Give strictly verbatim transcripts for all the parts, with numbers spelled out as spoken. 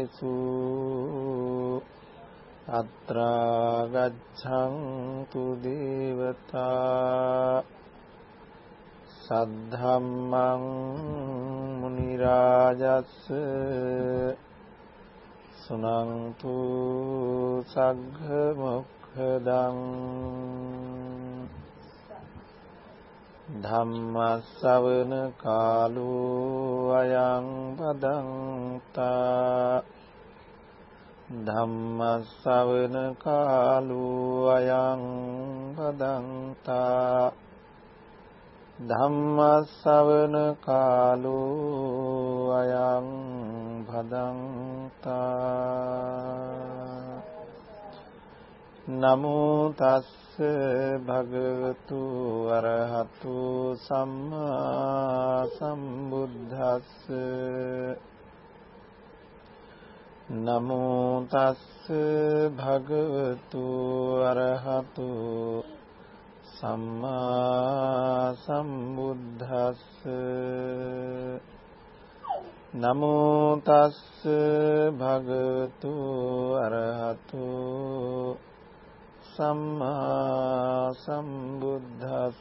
ධම්මේසු අත්‍රා ගච්ඡන්තු දේවතා සද්ධම්මං මුනි රාජස්ස සුනන්තු සග්ග මොක්ඛදං ධම්ම ශ්‍රවණ කාලෝ අයං බදන්තා ධම්ම ශ්‍රවණ කාලෝ අයං බදන්තා ධම්ම ශ්‍රවණ කාලෝ අයං බදන්තා නමෝ තස්ස භගවතු අරහතු සම්මා සම්බුද්දස්ස නමෝ තස්ස භගවතු අරහතු සම්මා සම්බුද්දස්ස නමෝ තස්ස භගවතු අරහතු සම්මා සම්බුද්දස්ස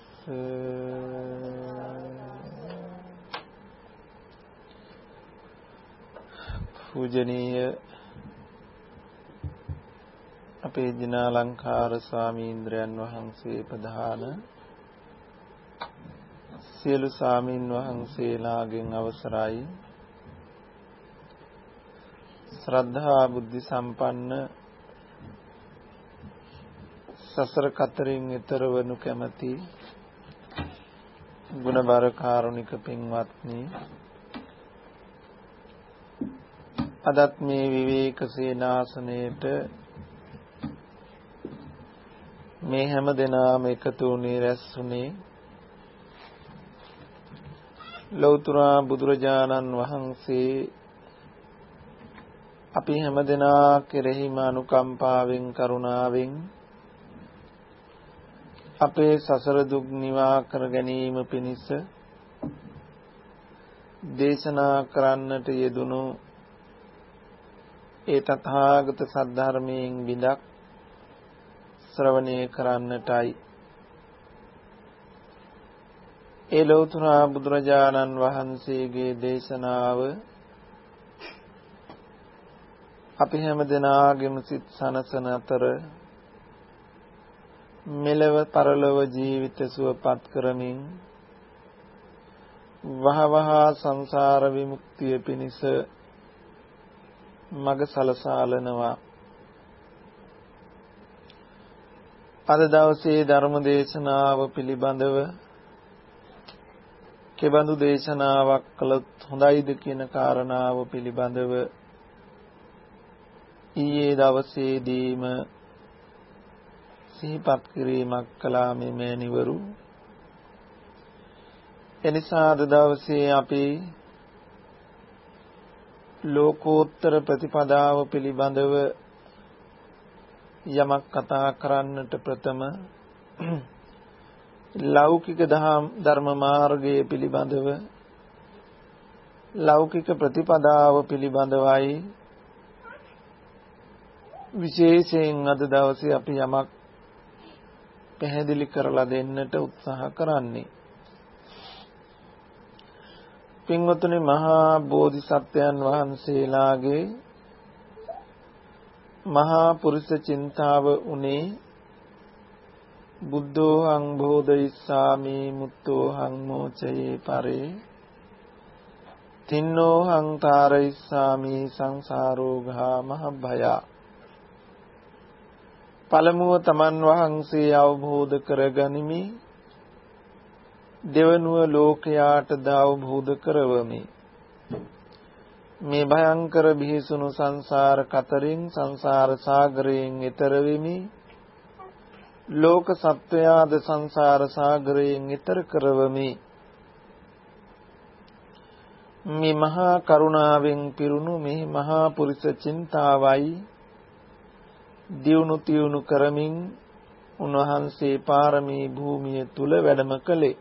පූජනීය අපේ දිනාලංකාර ස්වාමීන්ද්‍රයන් වහන්සේ ප්‍රධාන සියලු ස්වාමීන් වහන්සේලාගෙන් අවසරයි ශ්‍රද්ධා බුද්ධ සම්පන්න සසර කතරින් ඈතර වනු කැමැති ගුණබර කාරුණික පින්වත්නි අදත් මේ විවේක සේනාසනයේට මේ හැම දෙනාම එකතු වුණේ රැස්ුනේ ලෞතර බුදුරජාණන් වහන්සේ අපි හැම දෙනා කෙරෙහිම අනුකම්පාවෙන් කරුණාවෙන් අපේ සසර දුක් නිවා කර ගැනීම පිණිස දේශනා කරන්නට යෙදුණු ඒ තථාගත සද්ධර්මයෙන් බිඳක් ශ්‍රවණය කරන්නටයි ඒ ලෞතර බුදුරජාණන් වහන්සේගේ දේශනාව අපි හැම දෙනාගේම සිත් සනසන අතර මෙලව පරලොව ජීවිත සුවපත් කරමින් වහවහ සංසාර විමුක්තිය පිණිස මඟ සලසාලනවා. අද දවසේ ධර්ම දේශනාව පිළිබඳව කෙබඳු දේශනාවක් කළොත් හොඳයිද කියන කාරණාව පිළිබඳව ඊයේ දවසේදීම සිහිපත් කිරීමක් කළා මේ මෑණිවරු. එනිසා අද දවසේ අපි ලෝකෝත්තර ප්‍රතිපදාව පිළිබඳව යමක් කතා කරන්නට ප්‍රථම ලෞකික ධර්ම මාර්ගය පිළිබඳව ලෞකික ප්‍රතිපදාව පිළිබඳවයි විශේෂයෙන් අද දවසේ අපි යමක් පැහැදිලි කරලා දෙන්නට උත්සාහ කරන්නේ. පින්වතුනි මහා බෝධිසත්වයන් වහන්සේලාගේ මහා පුරුෂ චින්තාව උනේ බුද්ධෝහං බෝධිසාමි මුත්තෝහං මෝචයේ පරේ තින්නෝහං තාරයිසාමි සංසාරෝඝා මහභය. පළමුව තමන් වහන්සේ අවබෝධ කරගනිමි, දෙවනුව ලෝකයාට ද අවබෝධ කරවමි. මේ භයංකර බිහිසුණු සංසාර කතරින් සංසාර සාගරයෙන් එතර වෙමි, ලෝක සත්වයාද සංසාර සාගරයෙන් එතර කරවමි. මේ මහා කරුණාවෙන් පිරුණු මේ මහා පුරුෂ චින්තාවයි දියුණු තියුණු කරමින් උන්වහන්සේ පාරමී භූමිය තුල වැඩම කළේ.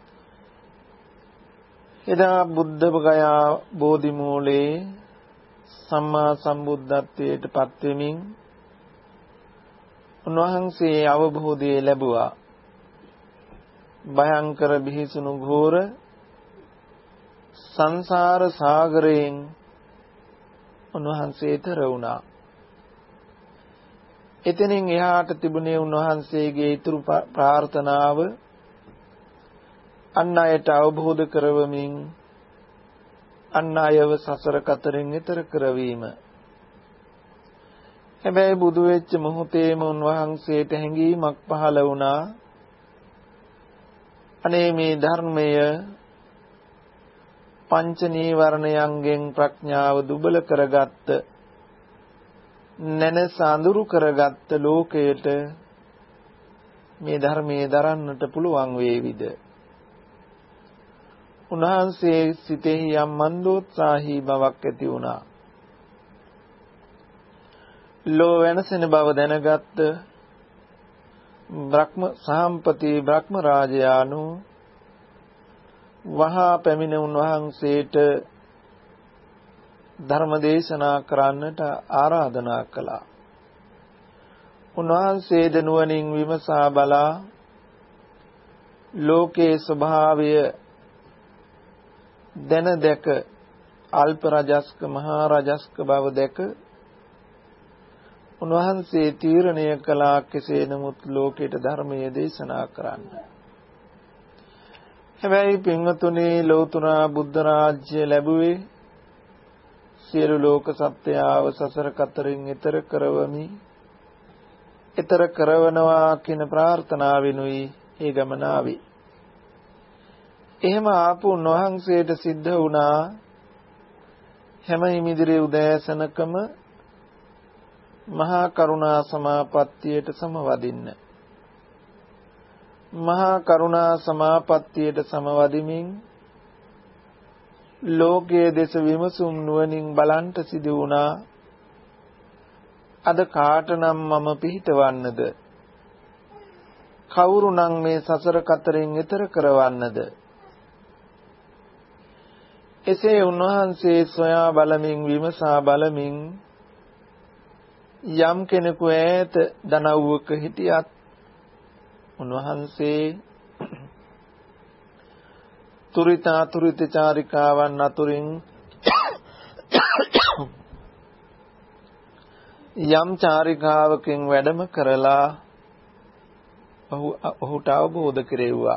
එදා බුද්ධ ගයා බෝධි මූලේ සම්මා සම්බුද්ධත්වයට පත් වෙමින් උන්වහන්සේ අවබෝධය ලැබුවා. භයංකර බිහිසුණු ඝෝර සංසාර සාගරයෙන් උන්වහන්සේ ඈතර වුණා. එතනින් එහාට තිබුණේ උන්වහන්සේගේ ඊතුරු ප්‍රාර්ථනාව අන් අයට අවබෝධ කරවමින් අන් අයව සසර කතරින් ඈතර කරවීම. හැබැයි බුදු වෙච්ච මොහොතේම උන්වහන්සේට හැඟීමක් පහළ වුණා. අනේ මේ ධර්මය පංච නීවරණයන්ගෙන් ප්‍රඥාව දුබල කරගත්ත නැනස අඳුරු කරගත්ත ලෝකයට මේ ධර්මයේ දරන්නට පුළුවන් වේවිද? උන්වහන්සේ සිතෙහි යම් මන්දෝත්සාහී බවක් ඇති වුණා. ලෝ වෙනසෙන බව දැනගත්ත බ්‍රහ්ම සාම්පති බ්‍රහ්ම රාජයාණෝ වහා පැමිණ උන්වහන්සේට ධර්ම දේශනා කරන්නට ආරාධනා කළා. උන්වහන්සේ දනුවණින් විමසා බලා ලෝකේ ස්වභාවය දැන දැක අල්ප රජස්ක මහා රජස්ක බව දැක උන්වහන්සේ තීරණය කළා කෙසේ නමුත් ලෝකයට ධර්මයේ දේශනා කරන්න. හැබැයි පින්වතුනි ලෞතර බුද්ධ රාජ්‍ය ලැබුවේ සියලු ලෝක සත්‍යයව සසර කතරින් ඈතර කරවමි. ඈතර කරවනවා කියන ප්‍රාර්ථනාවෙනුයි ඒ ගමන ආවේ. එහෙම ආපු උන්වහන්සේට සිද්ධ වුණා හැම හිමිදිරි උදෑසනකම මහා කරුණා සමාපත්තියට සමවදින්න. මහා කරුණා සමාපත්තියට සමවදිමින් ලෝකයේ දෙස විමසුම් නුවණින් බලන්ට සිදු වුණා. අද කාටනම් මම පිහිටවන්නද? කවුරුනම් මේ සසර කතරින් ඈතර කරවන්නද? එසේ උන්වහන්සේ සොයා බලමින් විමසා බලමින් යම් කෙනෙකු ඈත දනව්වක හිටියත් උන්වහන්සේ තුරිතා තුරිත චාරිකාවන් අතුරින් යම් චාරිකාවකින් වැඩම කරලා ඔහු ඔහුට අවබෝධ කෙරෙව්වා.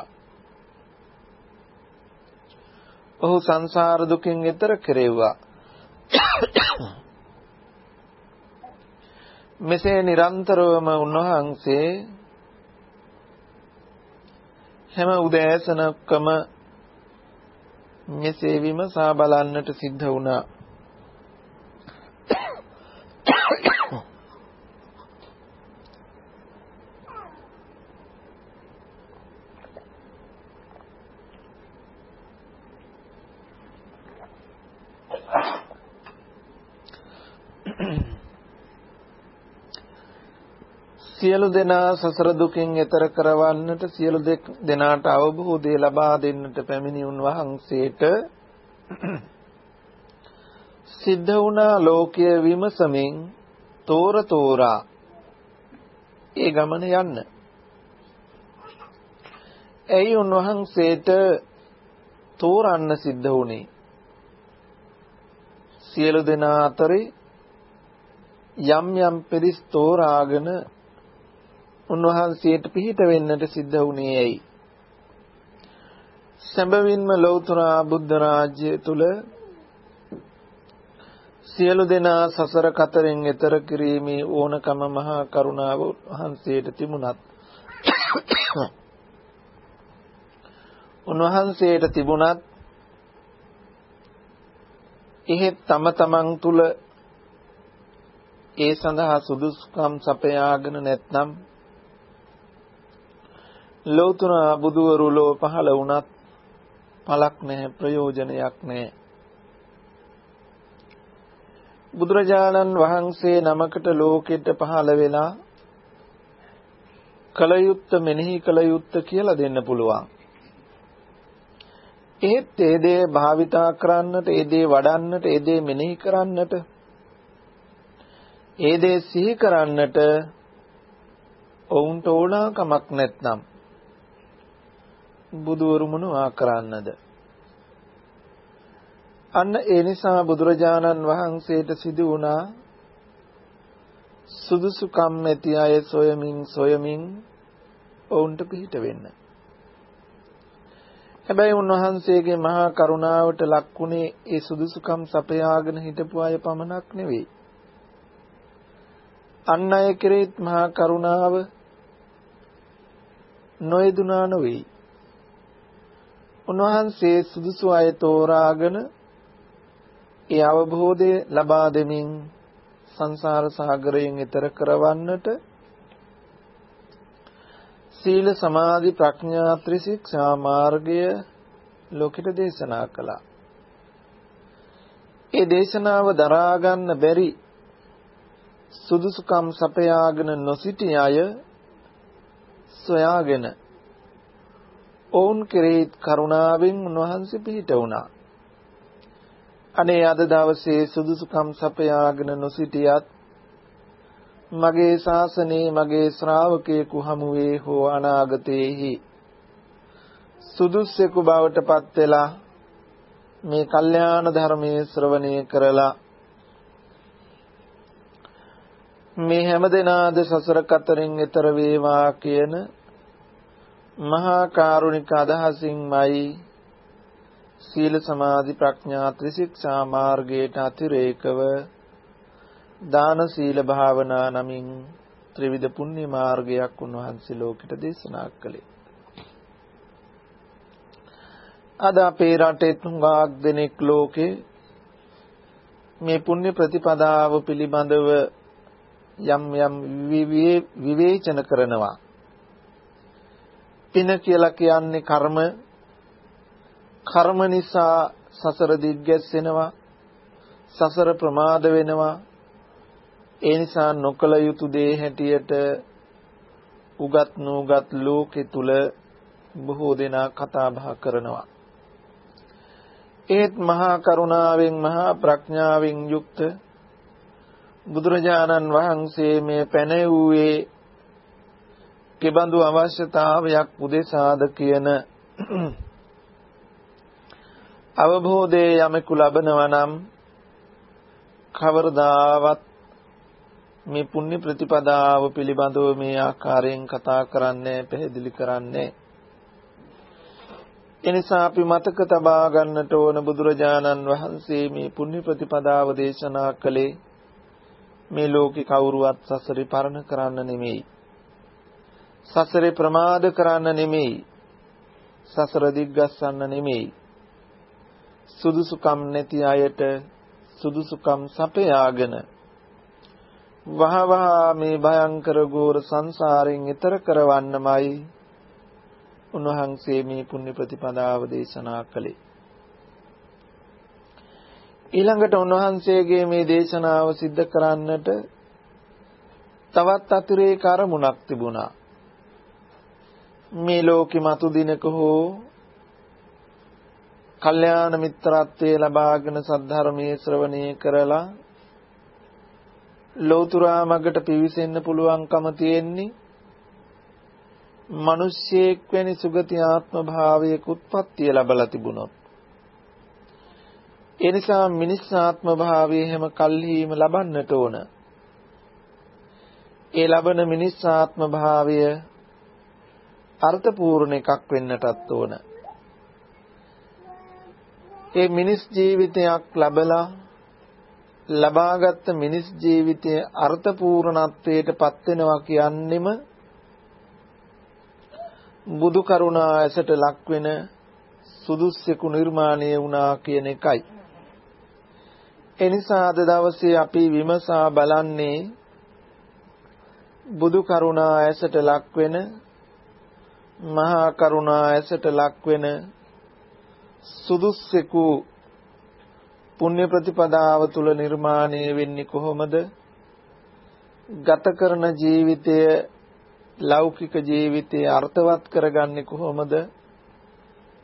ඔහු සංසාර දුකින් ඈතර කෙරෙව්වා. මෙසේ නිරන්තරවම උන්වහන්සේ හැම උදෑසනකම මෙසේ විමසා බලන්නට සිද්ධ වුණා. සියලු දෙනා සසර දුකින් එතර කරවන්නට සියලු දෙනාට අවබෝධය ලබා දෙන්නට පැමිණි උන්වහන්සේට සිද්ධ වුණා ලෝකයේ විමසමින් තෝර තෝරා ඒ ගමන යන්න. ඇයි උන්වහන්සේට තෝරන්න සිද්ධ වුණේ? සියලු දෙනා අතරේ යම් යම් පිරිස් තෝරාගෙන උන්වහන්සේට පිහිට වෙන්නට සිද්ධ වුණේ ඇයි? සැබවින්ම ලෞතර බුද්ධ රාජ්‍ය තුල සියලු දෙනා සසර කතරෙන් එතර කිරීමේ ඕනකම මහා කරුණාව වහන්සේට තිබුණත් උන්වහන්සේට තිබුණත් එහෙත් තම තමන් තුල ඒ සඳහා සුදුසුකම් සපයාගෙන නැත්නම් ලෞතර බුදුවරු ලෝ පහළ වුණත් පළක් නැහැ, ප්‍රයෝජනයක් නැහැ. බුදුරජාණන් වහන්සේ නමකට ලෝකෙට පහළ වෙලා කලයුත්ත මෙනෙහි කලයුත්ත කියලා දෙන්න පුළුවන්. ඒත් ඒ දේ භාවිතා කරන්නට, ඒ දේ වඩන්නට, ඒ දේ මෙනෙහි කරන්නට ඒ දේ සිහි කරන්නට ඔවුන්ට ඕනකමක් නැත්නම් බුදුවරු මොනවා කරන්නද? අන්න ඒ නිසා බුදුරජාණන් වහන්සේට සිදු වුණා සුදුසුකම් ඇති අය සොයමින් සොයමින් ඔවුන්ට පිහිට වෙන්න. හැබැයි උන්වහන්සේගේ මහා කරුණාවට ලක්ුණේ ඒ සුදුසුකම් සපයාගෙන හිටපු අය පමණක් නෙවෙයි. අන් අය කෙරෙහිත් මහා කරුණාව නොයදුනා නොවේ. උන්වහන්සේ සුදුසු අය තෝරාගෙන ඒ අවබෝධය ලබා දෙමින් සංසාර සාගරයෙන් එතර කරවන්නට සීල සමාධි ප්‍රඥා ත්‍රිශික්ෂා මාර්ගය ලෝකෙට දේශනා කළා. ඒ දේශනාව දරා ගන්න බැරි සුදුසුකම් සපයාගෙන නොසිටි අය සොයාගෙන ඔවුන් කෙරෙහි කරුණාවෙන් උන්වහන්සේ පිහිට වුණා. අනේ අද දවසේ සුදුසුකම් සපයාගෙන නොසිටියත් මගේ ශාසනයේ මගේ ශ්‍රාවකයෙකු හමුවේ හෝ අනාගතයේහි සුදුස්සෙකු බවට පත් වෙලා මේ කල්යාණ ධර්මයේ ශ්‍රවණය කරලා මේ හැමදෙනාද සසර කතරින් එතර වේවා කියන මහා කරුණික අදහසින්මයි සීල සමාධි ප්‍රඥා ත්‍රිශික්ෂා මාර්ගයට අතිරේකව දාන සීල භාවනා නමින් ත්‍රිවිධ පුණ්‍ය මාර්ගයක් උන්වහන්සේ ලෝකෙට දේශනා කළේ. අද අපේ රටේ තුඟාක් දෙනෙක් ලෝකේ මේ පුණ්‍ය ප්‍රතිපදාව පිළිබඳව යම් යම් විවේචන කරනවා. පින කියලා කියන්නේ කර්ම. කර්ම නිසා සසර දිග්ගැස්සෙනවා. සසර ප්‍රමාද වෙනවා. ඒ නිසා නොකල යුතු දේ හැටියට උගත් නුගත් ලෝකෙ තුල බොහෝ දෙනා කතා බහ කරනවා. ඒත් මහා කරුණාවෙන් මහා ප්‍රඥාවෙන් යුක්ත බුදුරජාණන් වහන්සේ මේ පැනෙව්වේ කෙබඳු අවශ්‍යතාවයක් උදෙසාද කියන අවබෝධයේ යමෙකු ලබනවා නම් කවරදාවත් මේ පුණ්‍ය ප්‍රතිපදාව පිළිබඳව මේ ආකාරයෙන් කතා කරන්නේ පැහැදිලි කරන්නේ. එනිසා අපි මතක තබා ගන්නට ඕන බුදුරජාණන් වහන්සේ මේ පුණ්‍ය ප්‍රතිපදාව දේශනා කළේ මේ ලෝකේ කවුරුවත් සසරේ පරණ කරන්න නෙමෙයි. සසරේ ප්‍රමාද කරන්න නෙමෙයි. සසර දිග්ගස්සන්න නෙමෙයි. සුදුසුකම් නැති අයට සුදුසුකම් සපයාගෙන වහවහ මේ භයංකර ගෝර සංසාරයෙන් එතර කරවන්නමයි උන්වහන්සේ මේ පුණ්‍ය ප්‍රතිපදාව දේශනා කළේ. ඊළඟට උන්වහන්සේගේ මේ දේශනාව සිද්ධ කරන්නට තවත් අතිරේක අරමුණක් තිබුණා. මේ ලෝකෙ මතු දිනක හෝ කල්යාණ මිත්‍රත්වයේ ලබාගෙන සද්ධර්මයේ ශ්‍රවණය කරලා ලෝතුරා මගට පිවිසෙන්න පුළුවන්කම තියෙන්නේ මිනිස්සෙක් වෙනි සුගති ආත්ම භාවයක උත්පත්තිය ලැබලා තිබුණොත්. ඒ නිසා මිනිස් ආත්ම භාවයේ හැම කල්හිම ලබන්නට ඕන. ඒ ලබන මිනිස් ආත්ම භාවය අර්ථපූර්ණ එකක් වෙන්නටත් ඕන. ඒ මිනිස් ජීවිතයක් ලැබලා ලබාගත් මිනිස් ජීවිතයේ අර්ථපූර්ණත්වයට පත් වෙනවා කියන්නෙම බුදු කරුණා ඇසට ලක් වෙන සුදුස්සෙකු නිර්මාණය වුණා කියන එකයි. එනිසා අද දවසේ අපි විමසා බලන්නේ බුදු කරුණා ඇසට ලක් වෙන මහා කරුණා ඇසට ලක් වෙන සුදුස්සෙකු පුණ්‍ය ප්‍රතිපදාව තුල නිර්මාණය වෙන්නේ කොහොමද? ගත කරන ජීවිතය ලෞකික ජීවිතය අර්ථවත් කරගන්නේ කොහොමද?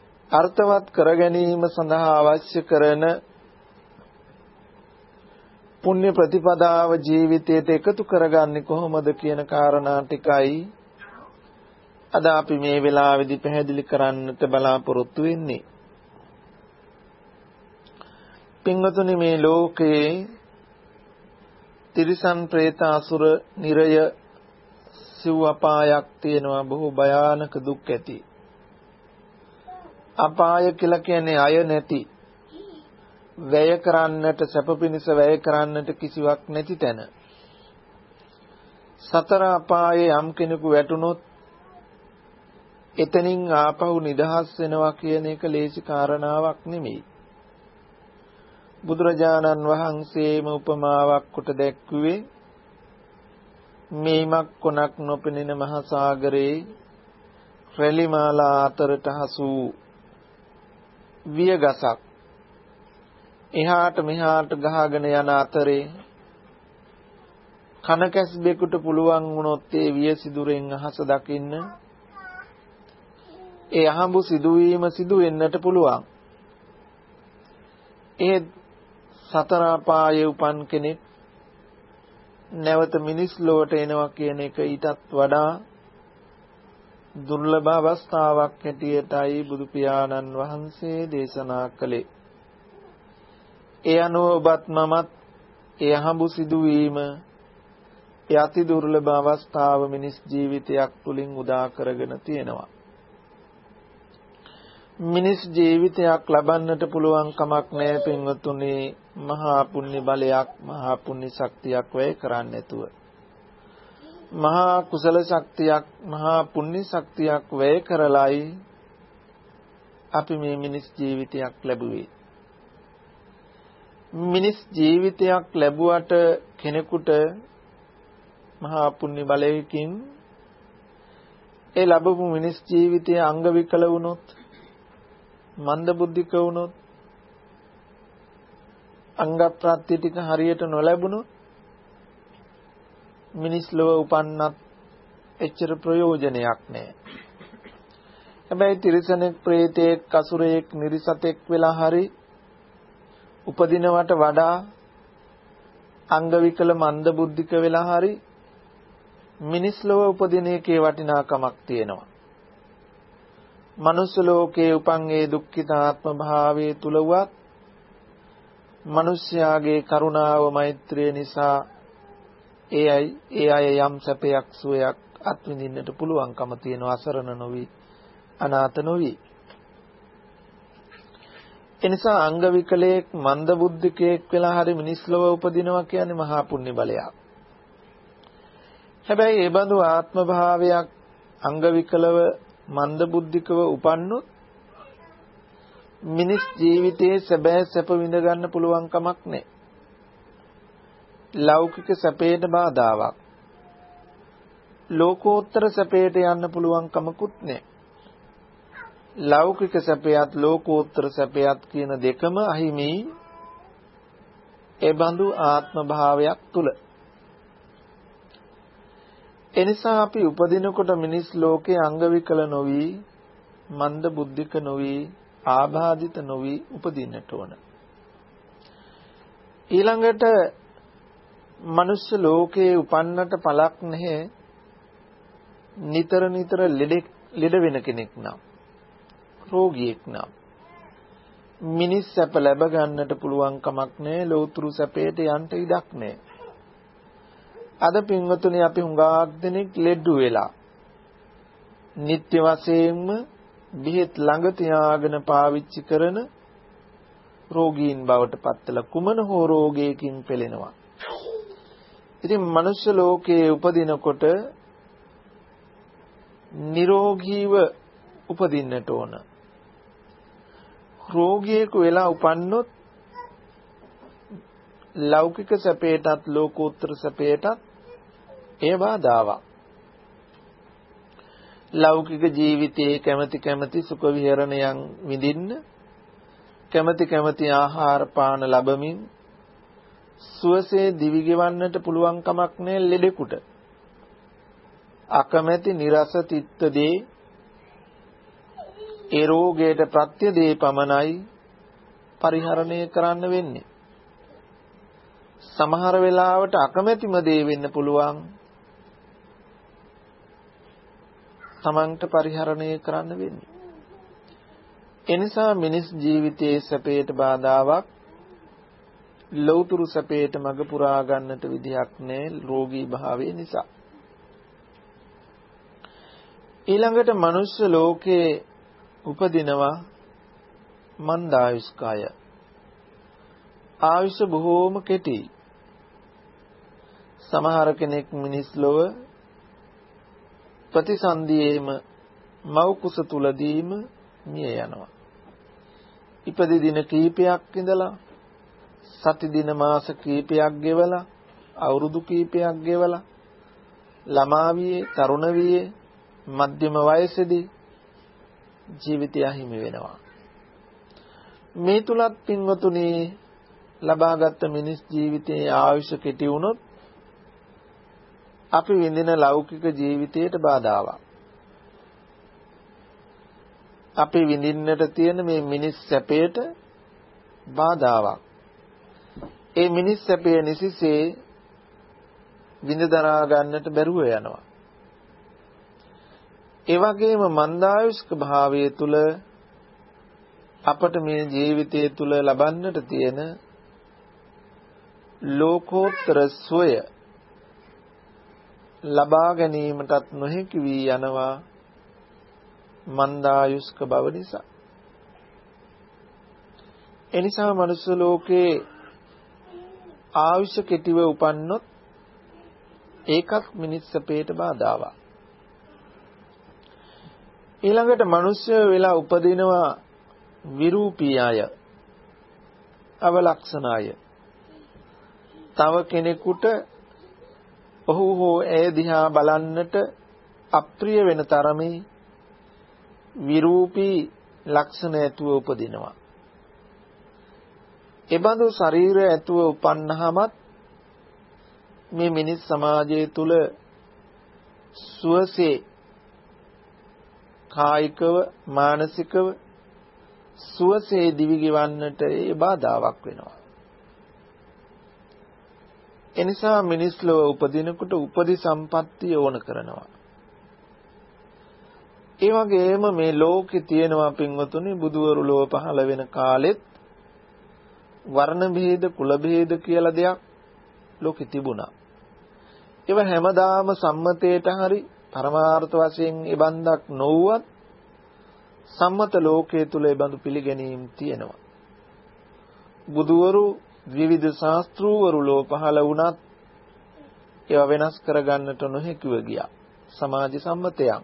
අර්ථවත් කර ගැනීම සඳහා අවශ්‍ය කරන පුණ්‍ය ප්‍රතිපදාව ජීවිතයට එකතු කරගන්නේ කොහොමද කියන කාරණා ටිකයි අද අපි මේ වෙලාවේදී පැහැදිලි කරන්නට බලාපොරොත්තු වෙන්නේ. පින්වතුනි, මේ ලෝකේ තිරිසන් പ്രേත අසුර නිරය සිව් අපායක් තියෙනවා, බොහෝ භයානක දුක් ඇති. අපාය කියලා කියන්නේ අය නැති, වැය කරන්නට, සැප පිණිස වැය කරන්නට කිසිවක් නැති තැන. සතර අපායේ යම් කෙනෙකු වැටුනොත් එතනින් ආපහු නිදහස් වෙනවා කියන එක ලේසි කාරණාවක් නෙමෙයි. බුදුරජාණන් වහන්සේම උපමාවක් කොට දැක්ුවේ මේමක් කොනක් නොපෙනෙන මහ සාගරේ රැලි මාලා අතරට හසු වියගසක් එහාට මෙහාට ගහගෙන යන අතරේ කනකැස්බෙකුට පුළුවන් වුණොත් ඒ විය සිදුරෙන් අහස දකින්න, ඒ අහඹු සිදුවීම සිදු වෙන්නට පුළුවන්. ඒ සතර අපායේ උපන් කෙනෙක් නැවත මිනිස් ලොවට එනවා කියන එක ඊටත් වඩා දුර්ලභ අවස්ථාවක් හැටියටයි බුදු පියාණන් වහන්සේ දේශනා කළේ. ඒ අනුව ඔබත් මමත් ඒ අහඹු සිදුවීම, ඒ අති දුර්ලභ අවස්ථාව මිනිස් ජීවිතයක් තුලින් උදා කරගෙන තියෙනවා. මිනිස් ජීවිතයක් ලබන්නට පුළුවන් කමක් නැහැ පින්වතුනි, මහා පුණ්‍ය බලයක්, මහා පුණ්‍ය ශක්තියක් වැය කරන්නේ නැතුව. මහා කුසල ශක්තියක්, මහා පුණ්‍ය ශක්තියක් වැය කරලයි අපි මේ මිනිස් ජීවිතයක් ලැබුවේ. මිනිස් ජීවිතයක් ලැබුවට කෙනෙකුට මහා පුණ්‍ය බලයකින් ඒ ලැබපු මිනිස් ජීවිතයේ අංග විකල වුණොත්, මන්ද බුද්ධික වුණොත්, අංග ප්‍රත්‍ය ටික හරියට නොලැබුණොත් මිනිස් ලොව උපන්නත් එච්චර ප්‍රයෝජනයක් නැහැ. හැබැයි තිරිසනෙක්, ප්‍රේතෙක්, අසුරෙක්, නිරිසතෙක් වෙලා හරි උපදිනවට වඩා අංග විකල මන්ද බුද්ධික වෙලා හරි මිනිස් ලොව උපදින එකේ වටිනාකමක් තියෙනවා. මනුස්ස ලෝකයේ උපන් ඒ දුක්ඛිත ආත්ම භාවයේ තුලවත් මිනිස්යාගේ කරුණාව, මෛත්‍රිය නිසා ඒ අය ඒ අය යම් සැපයක්, සුවයක් අත්විඳින්නට පුළුවන්කම තියෙනවා, අසරණ නොවි, අනාථ නොවි. එනිසා අංග විකලයක්, මන්ද බුද්ධිකයෙක් වෙලා හරි මිනිස් ලොව උපදිනවා කියන්නේ මහා පුණ්‍ය බලයක්. හැබැයි ඒ බඳු ආත්ම භාවයක් අංග විකලව, මන්ද බුද්ධිකව උපන්නොත් මිනිස් ජීවිතයේ සැබෑ සැප විඳ ගන්න පුළුවන් කමක් නැහැ. ලෞකික සැපයට බාධාවක්, ලෝකෝත්තර සැපයට යන්න පුළුවන් කමකුත් නැහැ. ලෞකික සැපයත් ලෝකෝත්තර සැපයත් කියන දෙකම අහිමි ඒ බඳු ආත්ම භාවයක් තුල. එනිසා අපි උපදිනකොට මිනිස් ලෝකේ අංග විකල නොවි, මන්ද බුද්ධික නොවි, ආබාධිත නොවි උපදින්නට ඕන. ඊළඟට මනුෂ්‍ය ලෝකේ උපන්නට පළක් නැහැ නිතර නිතර ලෙඩ ලෙඩ වෙන කෙනෙක් නම්, රෝගියෙක් නම්. මිනිස් සැප ලැබ ගන්නට පුළුවන් කමක් නැහැ, ලෝතුරු සැපයට යන්න ඉඩක් නැහැ. අද පින්වතුනි, අපි හුඟක් දෙනෙක් ලෙඩු වෙලා නිත්‍ය වශයෙන්ම බෙහෙත් ළඟ තියාගෙන පාවිච්චි කරන රෝගීන් බවට පත්වලා කුමන හෝ රෝගයකින් පෙළෙනවා. ඉතින් මනුෂ්‍ය ලෝකයේ උපදිනකොට නිරෝගීව උපදින්නට ඕන. රෝගියෙකු වෙලා උපන්නොත් ලෞකික සැපයටත් ලෝකෝත්තර සැපයටත් ඒ බාධාවක්. ලෞකික ජීවිතයේ කැමැති කැමැති සුඛ විහරණයන් විඳින්න, කැමැති කැමැති ආහාර පාන ලැබමින් සුවසේ දිවි ගෙවන්නට පුළුවන් කමක් නැහැ ලෙඩෙකුට. අකමැති නිරස තිත්ත දේ, ඒ රෝගයට ප්‍රත්‍ය දේ පමණයි පරිහරණය කරන්න වෙන්නේ. සමහර වෙලාවට අකමැතිම දේ වෙන්න පුළුවන්. තමන්ට පරිහරණය කරන්න වෙන්නේ. එනිසා මිනිස් ජීවිතයේ සැපයට බාධාවක්, ලෞතුරු සැපයට මඟ පුරා ගන්නට විදියක් නැහැ රෝගී භාවය නිසා. ඊළඟට මනුෂ්‍ය ලෝකේ උපදිනවා මන්දායුෂ්කය. ආයුෂ බොහෝම කෙටි. සමහර කෙනෙක් මිනිස් ලොව ප්‍රතිසන්දියේම මව් කුස තුලදීම මිය යනවා. ඉපදි දින කීපයක් ඉඳලා සති දින මාස කීපයක් ගෙවලා අවුරුදු කීපයක් ගෙවලා ළමා වියේ තරුණ වියේ මධ්‍යම වයසේදී ජීවිතය හිමි වෙනවා. මේ තුලත් පින්වතුනි ලබාගත් මිනිස් ජීවිතයේ ආයුෂ කෙටි වුණොත් අපි විඳින ලෞකික ජීවිතයට බාධාවක්. අපි විඳින්නට තියෙන මේ මිනිස් සැපයට බාධාවක්. ඒ මිනිස් සැපය නිසිසේ විඳ දරා ගන්නට බැරුව යනවා. ඒ වගේම මන්දායුෂ්ක භාවය තුල අපට මේ ජීවිතය තුල ලබන්නට තියෙන ලෝකෝත්තර සුවය ලබා ගැනීමටත් නොහැකි වී යනවා මන්දායුෂ්ක බව නිසා. එනිසා මනුෂ්‍ය ලෝකේ ආයුෂ කෙටිව උපන්නොත් ඒකත් මිනිස් සැපයට බාධාවක්. ඊළඟට මනුෂ්‍ය වෙලා උපදිනවා විරූපී අය, අවලක්ෂණ අය. තව කෙනෙකුට ඔහු හෝ ඇය දිහා බලන්නට අප්‍රිය වෙන තරමේ විරූපී ලක්ෂණ ඇතුව උපදිනවා. එබඳු ශරීරය ඇතුව උපන්නහමත් මේ මිනිස් සමාජය තුල සුවසේ කායිකව මානසිකව සුවසේ දිවි ගෙවන්නට ඒ බාධාවක් වෙනවා. එනිසා මිනිස් ලොව උපදිනකොට උපදි සම්පත්තිය ඕන කරනවා. ඒ වගේම මේ ලෝකේ තියෙනවා පින්වතුනි බුදුවරු ලොව පහළ වෙන කාලෙත් වර්ණ භේද කුල භේද කියලා දෙයක් ලෝකෙ තිබුණා. ඒව හැමදාම සම්මතයට හරි පරමාර්ථ වශයෙන් ඉබන්දක් නොවුවත් සම්මත ලෝකයේ තුල ඉබඳු පිළිගැනීම් තියෙනවා. බුදුවරු විවිධ ශාස්ත්‍රූවරු ලෝ පහළ වුණත් ඒවා වෙනස් කරගන්නට නොහැකිව ගියා. සමාජ සම්මතයන්.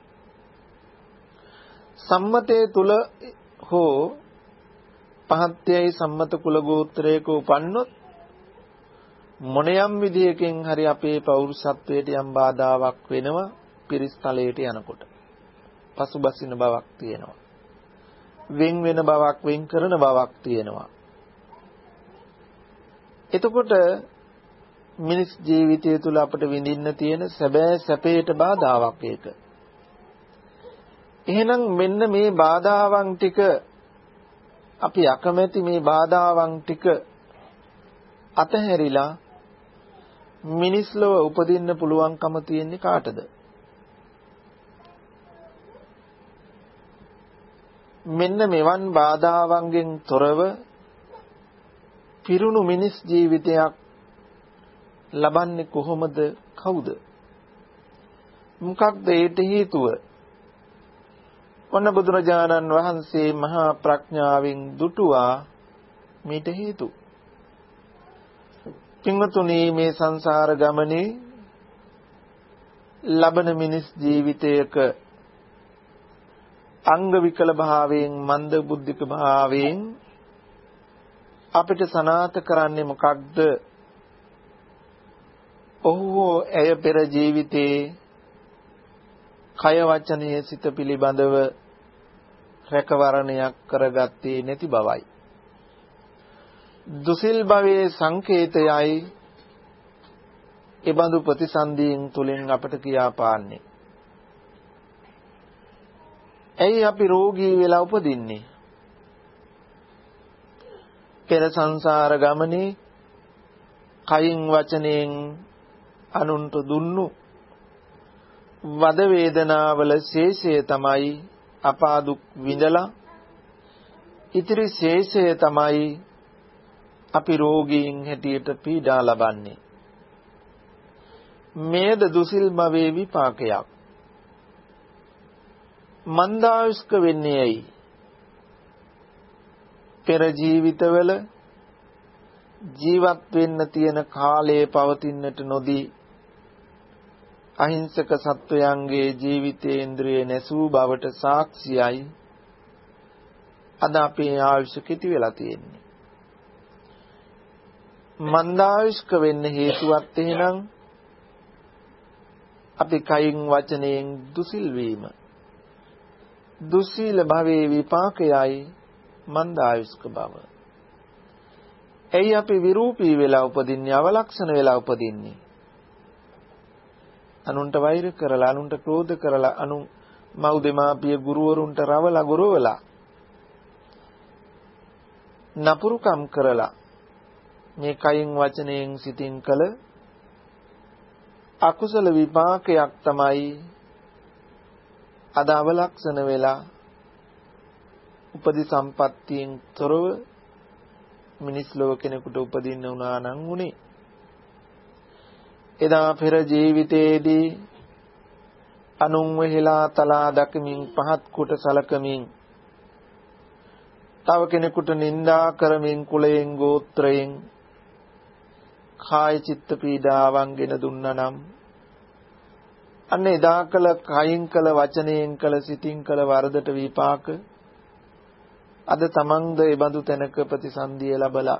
සම්මතයේ තුල හෝ පහත්යයි සම්මත කුල ගෝත්‍රයක උපන්නොත් මොනියම් විදියකින් හරි අපේ පෞරුෂත්වයට යම් බාධාවක් වෙනවා පිරිස්තලයට යනකොට. පසුබසින බවක් තියෙනවා. වෙන් වෙන බවක් වෙන් කරන බවක් තියෙනවා. එතකොට මිනිස් ජීවිතය තුළ අපට විඳින්න තියෙන සැබෑ සැපයට බාධාවක් ඒක. එහෙනම් මෙන්න මේ බාධාවන් ටික අපි අකමැති මේ බාධාවන් ටික අතහැරිලා මිනිස් ලොව උපදින්න පුළුවන්කම තියෙන්නේ කාටද? මෙන්න මෙවන් බාධාවන්ගෙන් තොරව පිරුණු මිනිස් ජීවිතයක් ලබන්නේ කොහොමද? කවුද? මොකක්ද ඒට හේතුව? ඔන්න බුදුරජාණන් වහන්සේ මහා ප්‍රඥාවෙන් දුටුවා මේට හේතු. පින්වතුනි මේ සංසාර ගමනේ ලබන මිනිස් ජීවිතයක අංග විකල භාවයෙන් මන්ද බුද්ධික භාවයෙන් අපිට සනාත කරන්නේ මොකක්ද? ඔහු ඇය පෙර ජීවිතේ කය වචනයේ සිත පිළිබඳව රැකවරණයක් කරගත්තේ නැති බවයි. දුසිල් භවයේ සංකේතයයි එබඳු ප්‍රතිසන්දීන් තුලින් අපට කියාපාන්නේ. ඇයි අපි රෝගී වෙලා උපදින්නේ? පෙර සංසාර ගමනේ කයින් වචනයෙන් අනුන්ට දුන්නු වද වේදනාවල ශේෂය තමයි අපා දුක් විඳලා ඉතිරි ශේෂය තමයි අපි රෝගීන් හැටියට පීඩා ලබන්නේ. මේද දුසිල් භවයේ විපාකයක්. මන්දායුෂ්ක වෙන්නේ ඇයි? පෙර ජීවිතවල ජීවත් වෙන්න තියෙන කාලයේ පවතින්නට නොදී අහිංසක සත්වයන්ගේ ජීවිතේන්ද්‍රයේ නැසූ බවට සාක්ෂියයි අද අපේ ආයුෂ කෙටි වෙලා තියෙන්නේ. මන්දායුෂ්ක වෙන්න හේතුවත් එහෙනම් අපි කයින් වචනයෙන් දුසිල් වීම. දුස්සීල භවයේ විපාකයයි මන්දායුෂ්ක බව. එයි අපි විරූපී වෙලා උපදින්නේ, අවලක්ෂණ වෙලා උපදින්නේ. අනුන්ට වෛර කරලා, අනුන්ට ක්‍රෝධ කරලා, අනු මව් දෙමාපිය ගුරුවරුන්ට රවලා ගොරවලා, නපුරුකම් කරලා මේ කයින් වචනයෙන් සිතින් කළ අකුසල විපාකයක් තමයි අද අවලක්ෂණ වෙලා උපදි සම්පත්තියෙන් තොරව මිනිස් ලෝක කෙනෙකුට උපදින්න උනා නම් උනේ. එදා පෙර ජීවිතයේදී අනුන් වෙහිලා තලා දකමින් පහත් කොට සලකමින් තව කෙනෙකුට නිඳා කරමින් කුලයෙන් ගෝත්‍රයෙන් කාය චිත්ත පීඩාවන් ගෙන දුන්නා නම් අන්න එදා කළ කයින් කළ වචනයෙන් කළ සිතින් කළ වරදට විපාක අද තමන්ද ඒ බඳු තැනක ප්‍රතිසන්දිය ලැබලා.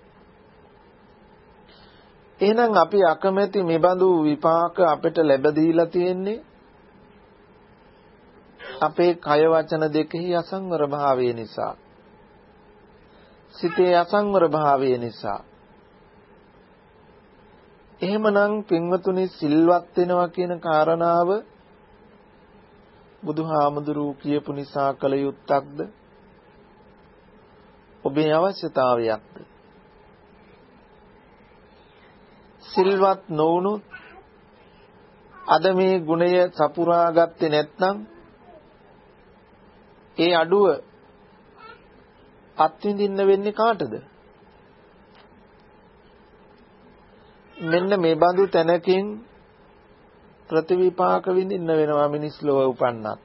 එහෙනම් අපි අකමැති මේ බඳු විපාක අපිට ලැබ දීලා තියෙන්නේ අපේ කය වචන දෙකෙහි අසංවර භාවය නිසා, සිතේ අසංවර භාවය නිසා. එහෙමනම් පින්වතුනි, සිල්වත් වෙනවා කියන කාරණාව බුදුහාමුදුරුවෝ කියපු නිසා කළ යුත්තක්ද? ඔබේ අවශ්‍යතාවයක්ද? සිල්වත් නොවුනොත් අද මේ ගුණය සපුරා ගත්තේ නැත්නම් ඒ අඩුව අත්විඳින්න වෙන්නේ කාටද? මෙන්න මේ බඳු තැනකින් ප්‍රතිවිපාක විඳින්න වෙනවා මිනිස් ලෝක උපන්නත්.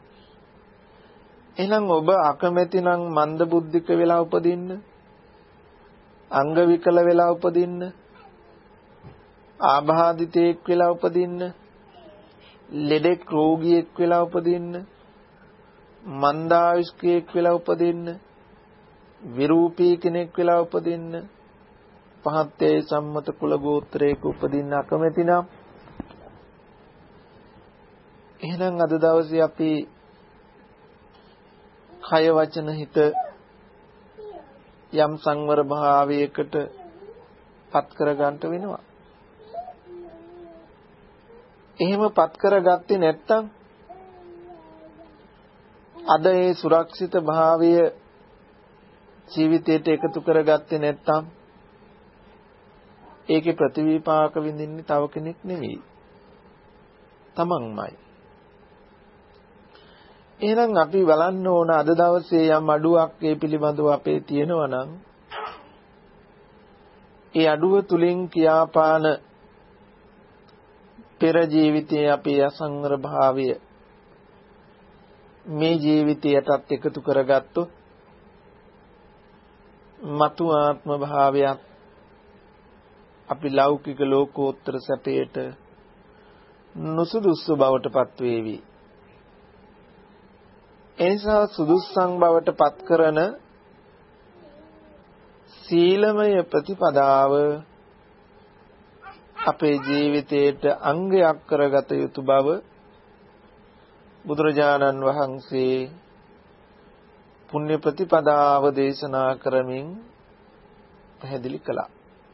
එහෙනම් ඔබ අකමැති නම් මන්ද බුද්ධික වෙලා උපදින්න, අංග විකල වෙලා උපදින්න, ආබාධිතෙක් වෙලා උපදින්න, ලෙඩෙක් රෝගියෙක් වෙලා උපදින්න, මන්දායුෂ්කයෙක් වෙලා උපදින්න, විරූපී කෙනෙක් වෙලා උපදින්න, පහත්යේ සම්මත කුල ගෝත්‍රයක උපදින්න අකමැති නම් එහෙනම් අද දවසේ අපි කය වචන හිත යම් සංවර භාවයකට පත් කර ගන්නට වෙනවා. එහෙම පත් කරගත්තේ නැත්නම් අද ඒ සුරක්ෂිත භාවය ජීවිතයට එකතු කරගත්තේ නැත්නම් ඒකේ ප්‍රතිවිපාක විඳින්නේ තව කෙනෙක් නෙවෙයි, තමන්මයි. එහෙනම් අපි බලන්න ඕන අද දවසේ යම් අඩුවක් ඒ පිළිබඳව අපේ තියෙනවා නම් ඒ අඩුව තුලින් කියාපාන පෙර ජීවිතයේ අපේ අසංවර භාවය මේ ජීවිතයටත් එකතු කරගත්තොත් මතු ආත්ම භාවයක් අපි ලෞකික ලෝකෝත්තර සැපයට නුසුදුසු බවට පත් වේවි. එනිසා සුදුස්සන් බවට පත් කරන සීලමය ප්‍රතිපදාව අපේ ජීවිතයට අංගයක් කරගත යුතු බව බුදුරජාණන් වහන්සේ පුණ්‍ය ප්‍රතිපදාව දේශනා කරමින් පැහැදිලි කළා.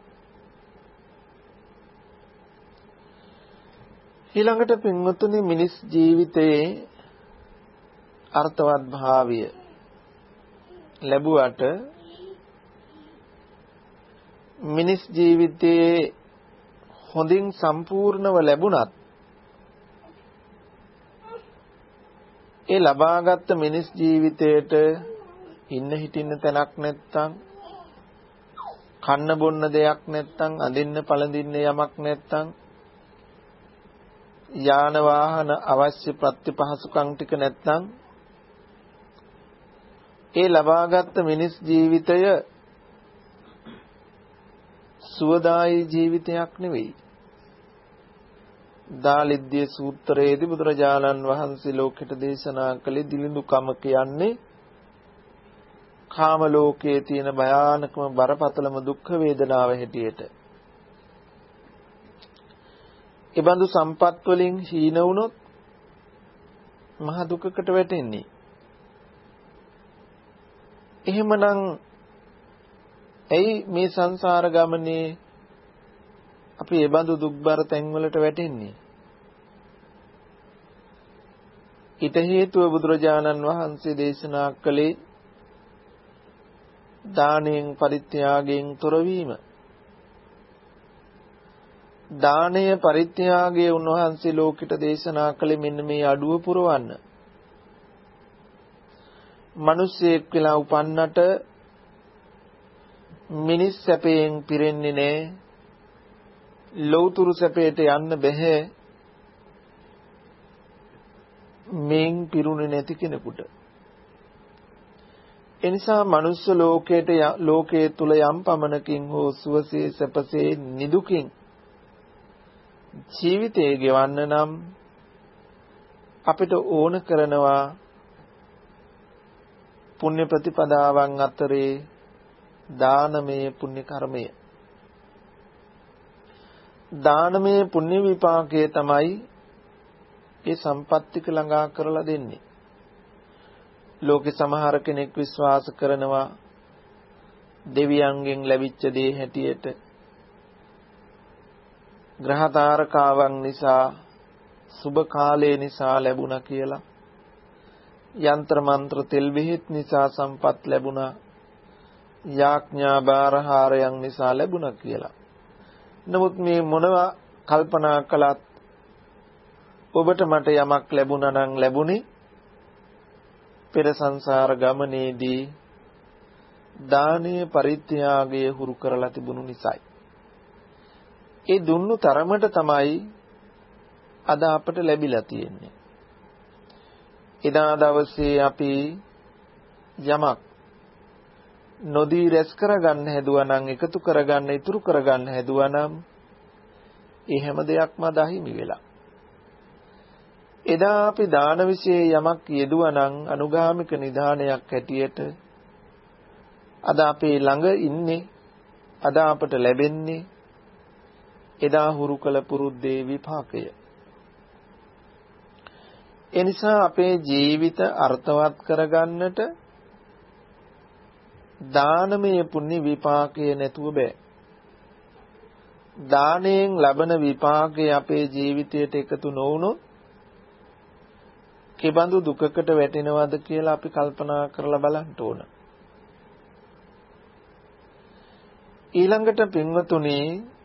ඊළඟට පින්වතුනි, මිනිස් ජීවිතයේ අර්ථවත් භාවය ලැබුවට මිනිස් ජීවිතයේ හොඳින් සම්පූර්ණව ලැබුණත් ඒ ලබාගත් මිනිස් ජීවිතයට ඉන්න හිටින්න තැනක් නැත්තම්, කන්න බොන්න දෙයක් නැත්තම්, අඳින්න පළඳින්න යමක් නැත්තම්, යාන වාහන අවශ්‍ය ප්‍රතිපහසුකම් ටික නැත්තම් ඒ ලබාගත් මිනිස් ජීවිතය සුවදායී ජීවිතයක් නෙවෙයි. දාලිද්‍ය සූත්‍රයේදී බුදුරජාණන් වහන්සේ ලෝකෙට දේශනා කළේ දිලිඳුකම කියන්නේ කාම ලෝකයේ තියෙන භයානකම බරපතලම දුක් වේදනාව හැටියට. ඒ බඳු සම්පත් වලින් හීන වුණොත් මහ දුකකට වැටෙන්නේ. එහෙමනම් ඇයි මේ සංසාර ගමනේ අපි ඒ බඳු දුක්බර තැන් වලට වැටෙන්නේ? ඊට හේතුව බුදුරජාණන් වහන්සේ දේශනා කළේ දානයෙන් පරිත්‍යාගයෙන් තොරවීම. දානය පරිත්‍යාගය උන්වහන්සේ ලෝකෙට දේශනා කළේ මෙන්න මේ අඩුව පුරවන්න. මිනිස්සෙක් වෙලා උපන්නට මිනිස් සැපයෙන් පිරෙන්නේ නැහැ. ලෞතුරු සැපයට යන්න බෑ මෙන් පිරුණේ නැති කෙනෙකුට. එනිසා මනුස්ස ලෝකයට ලෝකයේ තුල යම් පමණකින් හෝ සුවසේ සැපසේ නිදුකින් ජීවිතය ගෙවන්න නම් අපිට ඕන කරනවා පුණ්‍ය ප්‍රතිපදාවන් අතරේ දානමය පුණ්‍ය කර්මය. දානමය පුණ්‍ය විපාකය තමයි ඒ සම්පත්තික ළඟා කරලා දෙන්නේ. ලෝකේ සමහර කෙනෙක් විශ්වාස කරනවා දෙවියන්ගෙන් ලැබිච්ච දේ හැටියට ග්‍රහ තාරකාවන් නිසා සුබ කාලය නිසා ලැබුණා කියලා. යంత్ర මන්ත්‍ර තෙල් බෙහෙත් නිසා සම්පත් ලැබුණා. යාඥා බාරහාරයන් නිසා ලැබුණා කියලා. නමුත් මේ මොනවා කල්පනා කළත් ඔබට මට යමක් ලැබුණා නම් ලැබුණේ පෙර සංසාර ගමනේදී දානීය පරිත්‍යාගය හුරු කරලා තිබුණු නිසායි. ඒ දුන්නු තරමට තමයි අද අපට ලැබිලා තියෙන්නේ. එදා දවසේ අපි යමක් නොදී රැස් කරගන්න හැදුවා නම්, එකතු කරගන්න, ඉතුරු කරගන්න හැදුවා නම් ඒ හැම දෙයක්ම අදහිමි වෙලා. එදා අපි දාන විශේෂ යමක් යෙදුවා නම් අනුගාමික නිධානයක් හැටියට අද අපේ ළඟ ඉන්නේ, අද අපට ලැබෙන්නේ එදා හුරු කළ පුරුද්දේ විපාකය. එනිසා අපේ ජීවිත අර්ථවත් කරගන්නට දානමය පුණ්‍ය විපාකය නැතුව බෑ. දාණයෙන් ලබන විපාකය අපේ ජීවිතයට එකතු නොවුනොත් කෙබඳු දුකකට වැටෙනවද කියලා අපි කල්පනා කරලා බලන්න ඕන. ඊළඟට පින්වතුනි,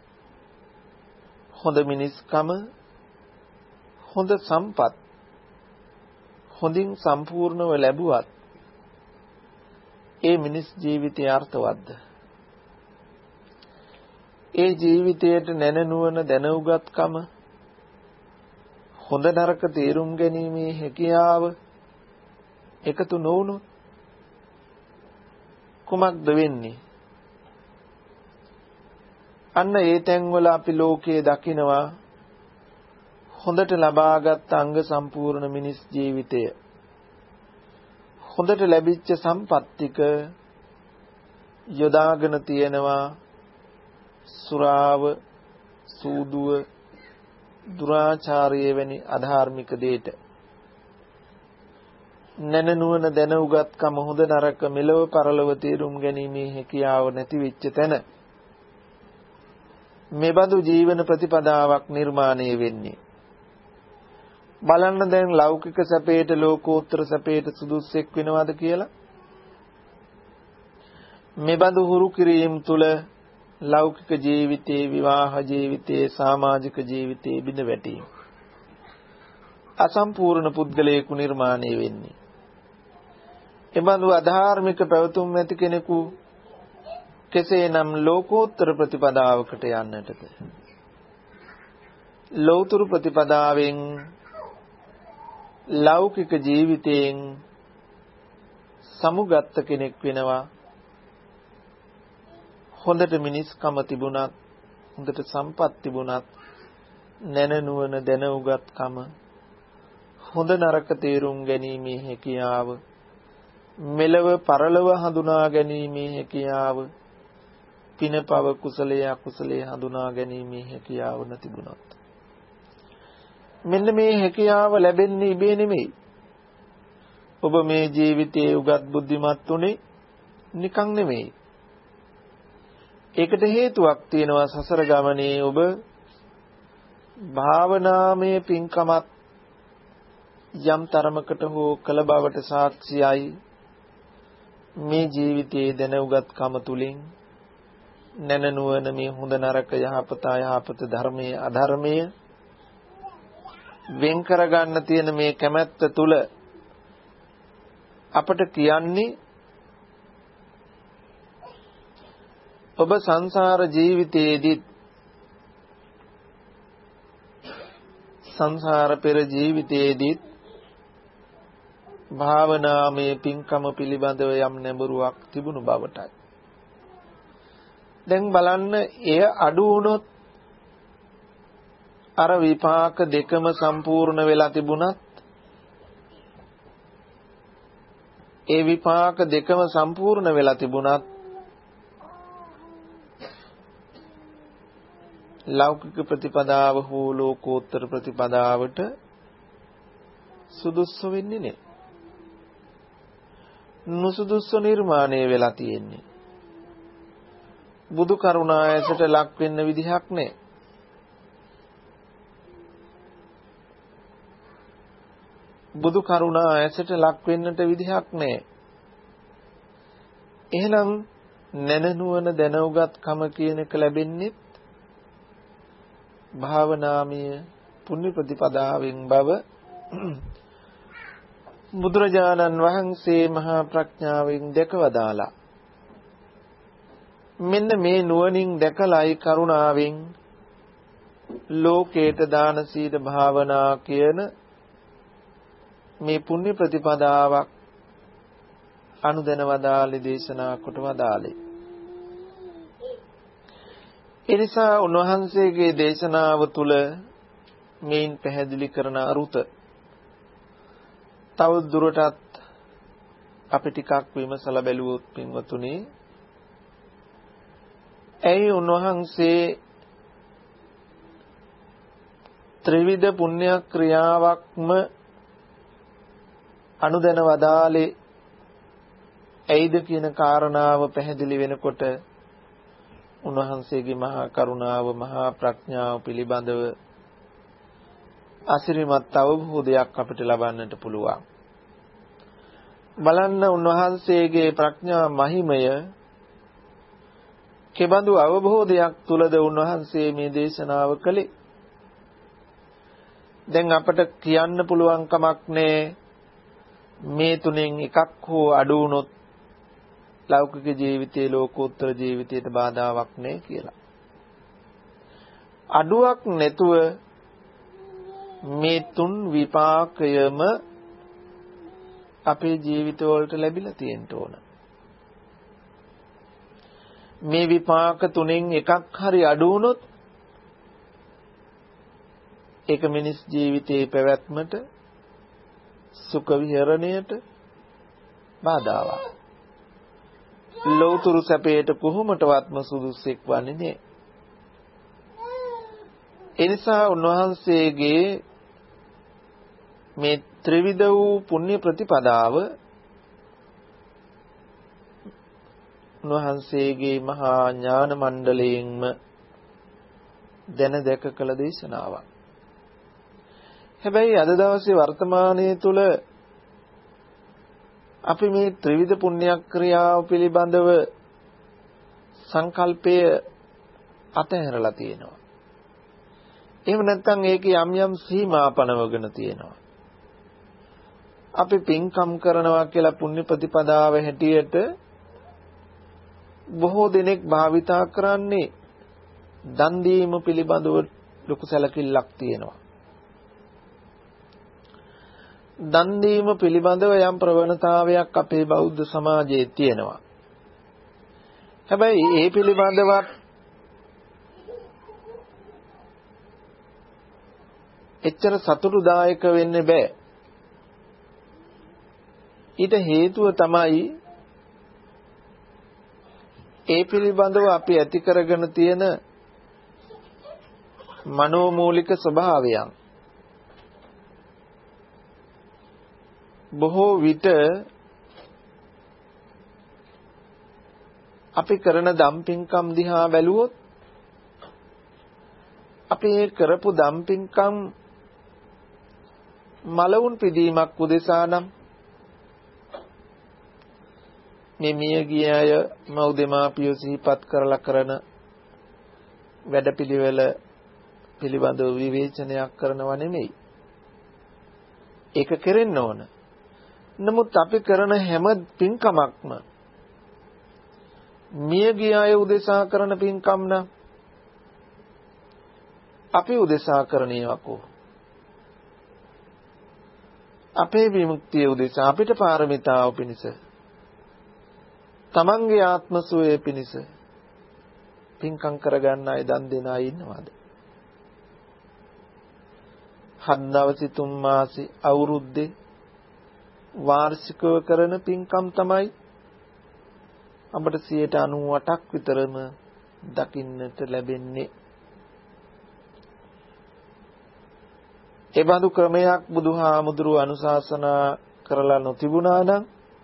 හොඳ මිනිස්කම, හොඳ සම්පත් හොඳින් සම්පූර්ණව ලැබුවත් ඒ මිනිස් ජීවිතය අර්ථවත්ද? ඒ ජීවිතයට නැනනුවන දැනුගත්කම, හොඳ නරක තේරුම් ගැනීමේ හැකියාව එකතු නොවුනොත් කුමක්ද වෙන්නේ? අන්න ඒ තැන්වල අපි ලෝකයේ දකිනවා හොඳට ලබාගත් අංග සම්පූර්ණ මිනිස් ජීවිතය, හොඳට ලැබිච්ච සම්පත්තික යොදාගෙන තියෙනවා සුරාව, සූදුව, දුරාචාරය වැනි අධාර්මික දේට. නැනනුවන දැන උගත්කම, හොඳ නරක මෙලව පරලව තේරුම් ගැනීමේ හැකියාව නැති වෙච්ච තැන මෙබඳු ජීවන ප්‍රතිපදාවක් නිර්මාණය වෙන්නේ. බලන්න දැන් ලෞකික සැපේට ලෝකෝත්තර සැපේට සුදුස්සෙක් වෙනවද කියලා? මෙබඳු හුරු කිරීම තුල ලෞකික ජීවිතේ, විවාහ ජීවිතේ, සමාජික ජීවිතේ බිඳ වැටීම. අසම්පූර්ණ පුද්ගලයෙකු නිර්මාණය වෙන්නේ. එබඳු අධාර්මික පැවතුම් ඇති කෙනෙකු කෙසේනම් ලෝකෝත්තර ප්‍රතිපදාවකට යන්නටද? ලෞතර ප්‍රතිපදාවෙන් ලෞකික ජීවිතයෙන් සමුගත් කෙනෙක් වෙනවා. හොඳට මිනිස්කම තිබුණත්, හොඳට සම්පත් තිබුණත්, නැන නුවණ දැන උගත්කම, හොඳ නරක තේරුම් ගැනීමේ හැකියාව, මෙලව පරලව හඳුනා ගැනීමේ හැකියාව, පිනපව කුසලයේ අකුසලයේ හඳුනා ගැනීමේ හැකියාව නැතිබුණොත්, මෙන්න මේ හැකියාව ලැබෙන්නේ ඉබේ නෙමෙයි. ඔබ මේ ජීවිතයේ උගත් බුද්ධිමත් උනේ නිකන් නෙමෙයි. ඒකට හේතුවක් තියෙනවා. සසර ගමනේ ඔබ භාවනාමය පින්කමත් යම් තරමකට හෝ කළ බවට සාක්ෂියයි. මේ ජීවිතයේ දැන උගත්කම තුලින් නැන නුවණ මේ හොඳ නරක යහපත අයහපත ධර්මයේ අධර්මයේ වෙන් කර ගන්න තියෙන මේ කැමැත්ත තුල අපට කියන්නේ ඔබ සංසාර ජීවිතයේදී සංසාර පෙර ජීවිතයේදී භාවනාමය පින්කම පිළිබඳව යම් නැඹුරුවක් තිබුණු බවටයි. දැන් බලන්න, එය අඩු වුණොත් අර විපාක දෙකම සම්පූර්ණ වෙලා තිබුණත්, ඒ විපාක දෙකම සම්පූර්ණ වෙලා තිබුණත් ලෞකික ප්‍රතිපදාව හෝ ලෝකෝත්තර ප්‍රතිපදාවට සුදුසු වෙන්නේ නැහැ. නුසුදුසු නිර්මාණය වෙලා තියෙන්නේ. බුදු කරුණායසට ලක් වෙන්න විදිහක් නැහැ. බුදු කරුණායසට ලක් වෙන්නට විදිහක් නැහැ. එහෙනම් නැන නුවණ දැන උගත්කම කියන එක ලැබෙන්නේ භාවනාමය පුණ්‍ය ප්‍රතිපදාවෙන් බව බුදුරජාණන් වහන්සේ මහා ප්‍රඥාවෙන් දැකවදාලා. මෙන්න මේ නුවණින් දැකලායි කරුණාවෙන් ලෝකේට දාන සීල භාවනා කියන මේ පුණ්‍ය ප්‍රතිපදාවක් අනුදැන වදාළේ, දේශනා කොට වදාළේ. එනිසා උන්වහන්සේගේ දේශනාව තුළ මේන් පැහැදිලි කරන අරුත තව දුරටත් අපි ටිකක් විමසලා බැලුවොත් පින්වතුනි, ඇයි උන්වහන්සේ ත්‍රිවිධ පුණ්‍ය ක්‍රියාවක්ම අනුදැන වදාළේ ඇයිද කියන කාරණාව පැහැදිලි වෙනකොට උන්වහන්සේගේ මහා කරුණාව, මහා ප්‍රඥාව පිළිබඳව අසිරිමත් අවබෝධයක් අපිට ලබන්නට පුළුවන්. බලන්න, උන්වහන්සේගේ ප්‍රඥා මහිමය කෙබඳු අවබෝධයක් තුලද උන්වහන්සේ මේ දේශනාව කළේ. දැන් අපට කියන්න පුළුවන් කමක් නැහැ මේ තුනෙන් එකක් හෝ අඩු වුණොත් ලෞකික ජීවිතයේ ලෝකෝත්තර ජීවිතයට බාධාවක් නැහැ කියලා. අඩුවක් නැතුව මේ තුන් විපාකයම අපේ ජීවිතවලට ලැබිලා තියෙන්න ඕන. මේ විපාක තුනෙන් එකක් හරි අඩු වුණොත් ඒක මිනිස් ජීවිතයේ පැවැත්මට, සුඛ විහරණයට බාධාවක්. ලෞතුරු සැපයට කොහොමටවත්ම සුදුස්සෙක් වන්නේ නැහැ. එනිසා උන්වහන්සේගේ මේ ත්‍රිවිධ වූ පුණ්‍ය ප්‍රතිපදාව උන්වහන්සේගේ මහා ඥාන මණ්ඩලයෙන්ම දැන දැක කළ දේශනාවක්. හැබැයි අද දවසේ වර්තමානයේ තුල අපි මේ ත්‍රිවිධ පුණ්‍ය ක්‍රියාව පිළිබඳව සංකල්පය අතහැරලා තියෙනවා. එහෙම නැත්නම් ඒකේ යම් යම් සීමා පනවගෙන තියෙනවා. අපි පින්කම් කරනවා කියලා පුණ්‍ය ප්‍රතිපදාව හැටියට බොහෝ දෙනෙක් භාවිතා කරන්නේ දන් දීම පිළිබඳව ලොකු සැලකිල්ලක් තියෙනවා. දන් දීම පිළිබඳව යම් ප්‍රවණතාවයක් අපේ බෞද්ධ සමාජයේ තියෙනවා. හැබැයි ඒ පිළිබඳව එච්චර සතුටුදායක වෙන්න බෑ. ඊට හේතුව තමයි ඒ පිළිබඳව අපි ඇති කරගෙන තියෙන මනෝමූලික ස්වභාවයන්. බොහෝ විට අපි කරන දම්පින්කම් දිහා බැලුවොත් අපි ඒ කරපු දම්පින්කම් මලවුන් පිදීමක් උදෙසා නම් මේ මිය ගිය අය මව් දෙමාපියෝ සිහිපත් කරලා කරන වැඩපිළිවෙල පිළිබඳව විවේචනයක් කරනව නෙමෙයි. ඒක කෙරෙන්න ඕන. නමුත් අපි කරන හැම පින්කමක්ම මිය ගිය අය උදෙසා කරන පින්කම් නම් අපි උදෙසා කරන ඒවාකෝ අපේ විමුක්තිය උදෙසා අපිට පාරමිතාව පිණිස තමන්ගේ ආත්ම සුවය පිණිස පින්කම් කරගන්න අය දන් දෙන අය ඉන්නවද? හත් දවසේ තුන් මාසේ අවුරුද්දේ වාර්ෂිකව කරන පින්කම් තමයි අපට සියයට අනූඅටක් විතරම දකින්නට ලැබෙන්නේ. ඒ බඳු ක්‍රමයක් බුදුහාමුදුරුවෝ අනුශාසනා කරලා නොතිබුණා නම්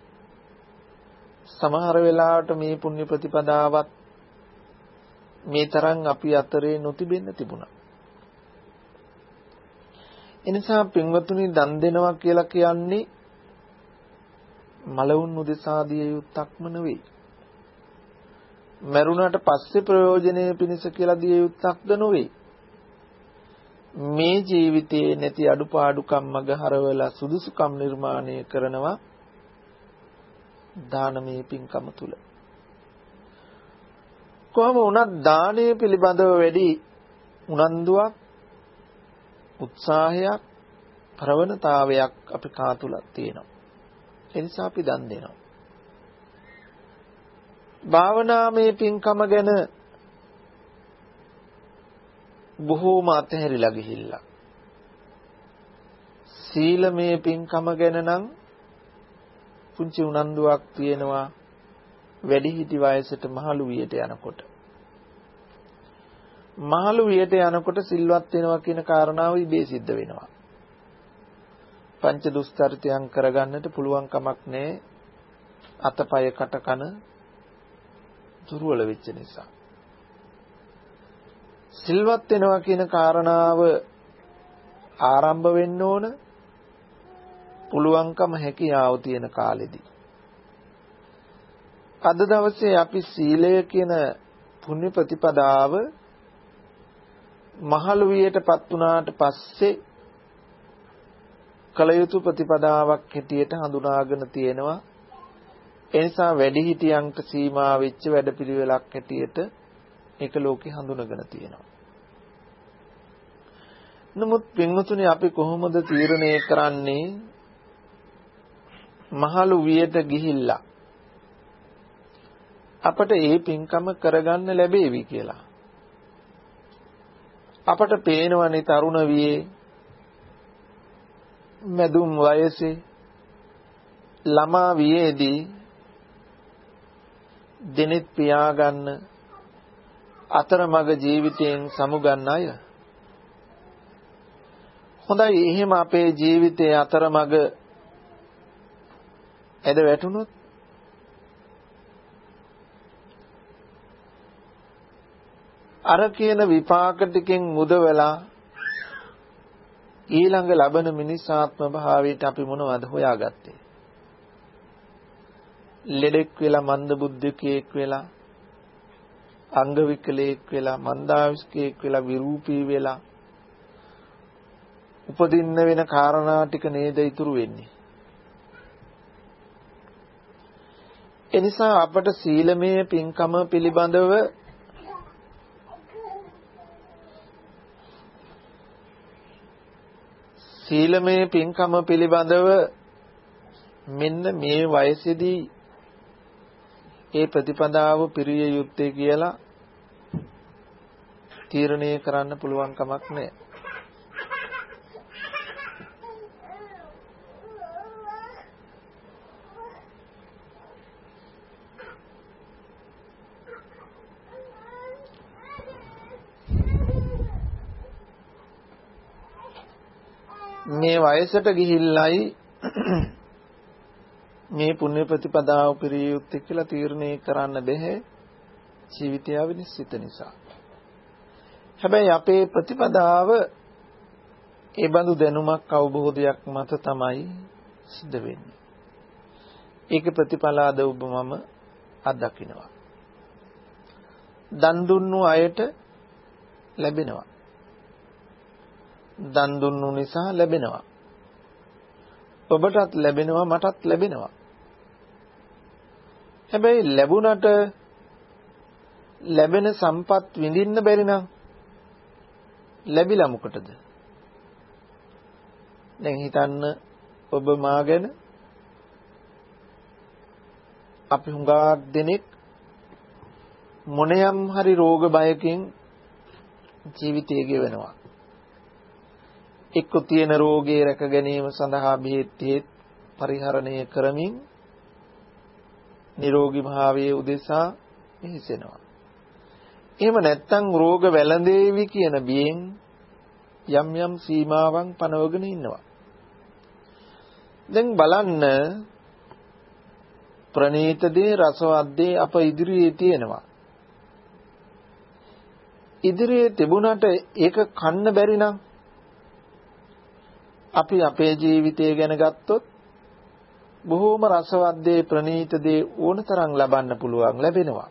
සමහර වෙලාවට මේ පුණ්‍ය ප්‍රතිපදාවත් මේ තරම් අපි අතරේ නොතිබෙන්න තිබුණා. එනිසා පින්වතුනි දන් දෙනවා කියලා කියන්නේ මලවුන් උදෙසා දිය යුත්තක්ම නෙවෙයි. මරුණට පස්සේ ප්‍රයෝජනෙ පිණිස කියලා දිය යුත්තක්ද නෙවෙයි. මේ ජීවිතයේ නැති අඩුපාඩුකම් මග හරවලා සුදුසුකම් නිර්මාණය කරනවා දානමය පින්කම තුල. කොහොම වුණත් දානය පිළිබඳව වැඩි උනන්දුවක්, උත්සාහයක්, ප්‍රවණතාවයක් අපි කා තුලක් තියෙනවා. ඒ නිසා අපි දන් දෙනවා. භාවනාමය පින්කම ගැන බොහෝම අතහැරිලා ගිහිල්ලා. සීලමය පින්කම ගැන නම් පුංචි උනන්දුවක් තියෙනවා වැඩිහිටි වයසට මහලු වියට යනකොට. මහලු වියට යනකොට සිල්වත් වෙනවා කියන කාරණාව ඉබේ සිද්ධ වෙනවා. පංච දුස්චරිතයන් කරගන්නට පුළුවන් කමක් නැහැ. අතපය කටකන දුර්වල වෙච්ච නිසා. සිල්වත් වෙනවා කියන කාරණාව ආරම්භ වෙන්න ඕන පුළුවන්කම හැකියාව තියෙන කාලෙදී. අද දවසේ අපි සීලය කියන පුණ්‍ය ප්‍රතිපදාව මහලු වියටපත් වුණාට පස්සේ කල යුතු ප්‍රතිපදාවක් හැටියට හඳුනාගෙන තියෙනවා. ඒ නිසා වැඩිහිටියන්ට සීමා වෙච්ච වැඩපිළිවෙලක් හැටියට ඒක ලෝකේ හඳුනගෙන තියෙනවා. නමුත් පින්වතුනි අපි කොහොමද තීරණය කරන්නේ මහලු වියට ගිහිල්ලා අපට ඒ පින්කම කරගන්න ලැබෙවි කියලා? අපට පේනවනේ තරුණ වියේ මැදුම් වයසේ ළමා වියේදී දිනෙත් පියාගන්න අතරමඟ ජීවිතයෙන් සමුගන්න අය. හොඳයි, එහෙම අපේ ජීවිතයේ අතරමඟ ඇද වැටුනොත් අර කියන විපාක ටිකෙන් මුදවලා ඊළඟ ලබන මිනිසාත්ම භාවයට අපි මොනවද හොයාගත්තේ? ලෙඩෙක් වෙලා මන්ද බුද්ධිකයෙක් වෙලා අංග විකලෙක් වෙලා මන්දාවිස්කෙක් වෙලා විරූපී වෙලා උපදින්න වෙන කාරණා ටික නේද ඉතුරු වෙන්නේ. එනිසා අපට සීලමය පින්කම පිළිබඳව සීලමය පින්කම පිළිබඳව මෙන්න මේ වයසේදී ඒ ප්‍රතිපදාව පිරිය යුත්තේ කියලා තීරණය කරන්න පුළුවන් කමක් නැහැ. මේ වයසට ගිහිල්ලයි මේ පුණ්‍ය ප්‍රතිපදාව පිරිය යුත්තේ කියලා තීරණය කරන්න බැහැ ජීවිතය විනිශ්චිත නිසා. හැබැයි අපේ ප්‍රතිපදාව ඒ බඳු දැනුමක් අවබෝධයක් මත තමයි සිද්ධ වෙන්නේ. ඒක ප්‍රතිඵල අද ඔබ මම අත්දකින්නවා. දන් දුන්නු අයට ලැබෙනවා. දන් දුන්නු නිසා ලැබෙනවා. ඔබටත් ලැබෙනවා මටත් ලැබෙනවා. හැබැයි ලැබුණට ලැබෙන සම්පත් විඳින්න බැරි නම් ලැබිලා මොකටද? දැන් හිතන්න ඔබ මා ගැන අපි හුඟක් දෙනෙක් මොනියම් හරි රෝග බයකින් ජීවිතය ගෙවනවා. එක්ක තියෙන රෝගේ රැක ගැනීම සඳහා බෙහෙත් පරිහරණය කරමින් නිරෝගී භාවයේ උදෙසා මෙහෙසෙනවා. එහෙම නැත්නම් රෝග වැළඳේවි කියන බියෙන් යම් යම් සීමාවන් පනවගෙන ඉන්නවා. දැන් බලන්න ප්‍රණීත දේ රසවත් දේ අප ඉදිරියේ තියෙනවා. ඉදිරියේ තිබුණාට ඒක කන්න බැරි නම් අපි අපේ ජීවිතය ගැන ගත්තොත් බොහෝම රසවත් දේ ප්‍රණීත දේ ඕනතරම් ලබන්න පුළුවන් ලැබෙනවා.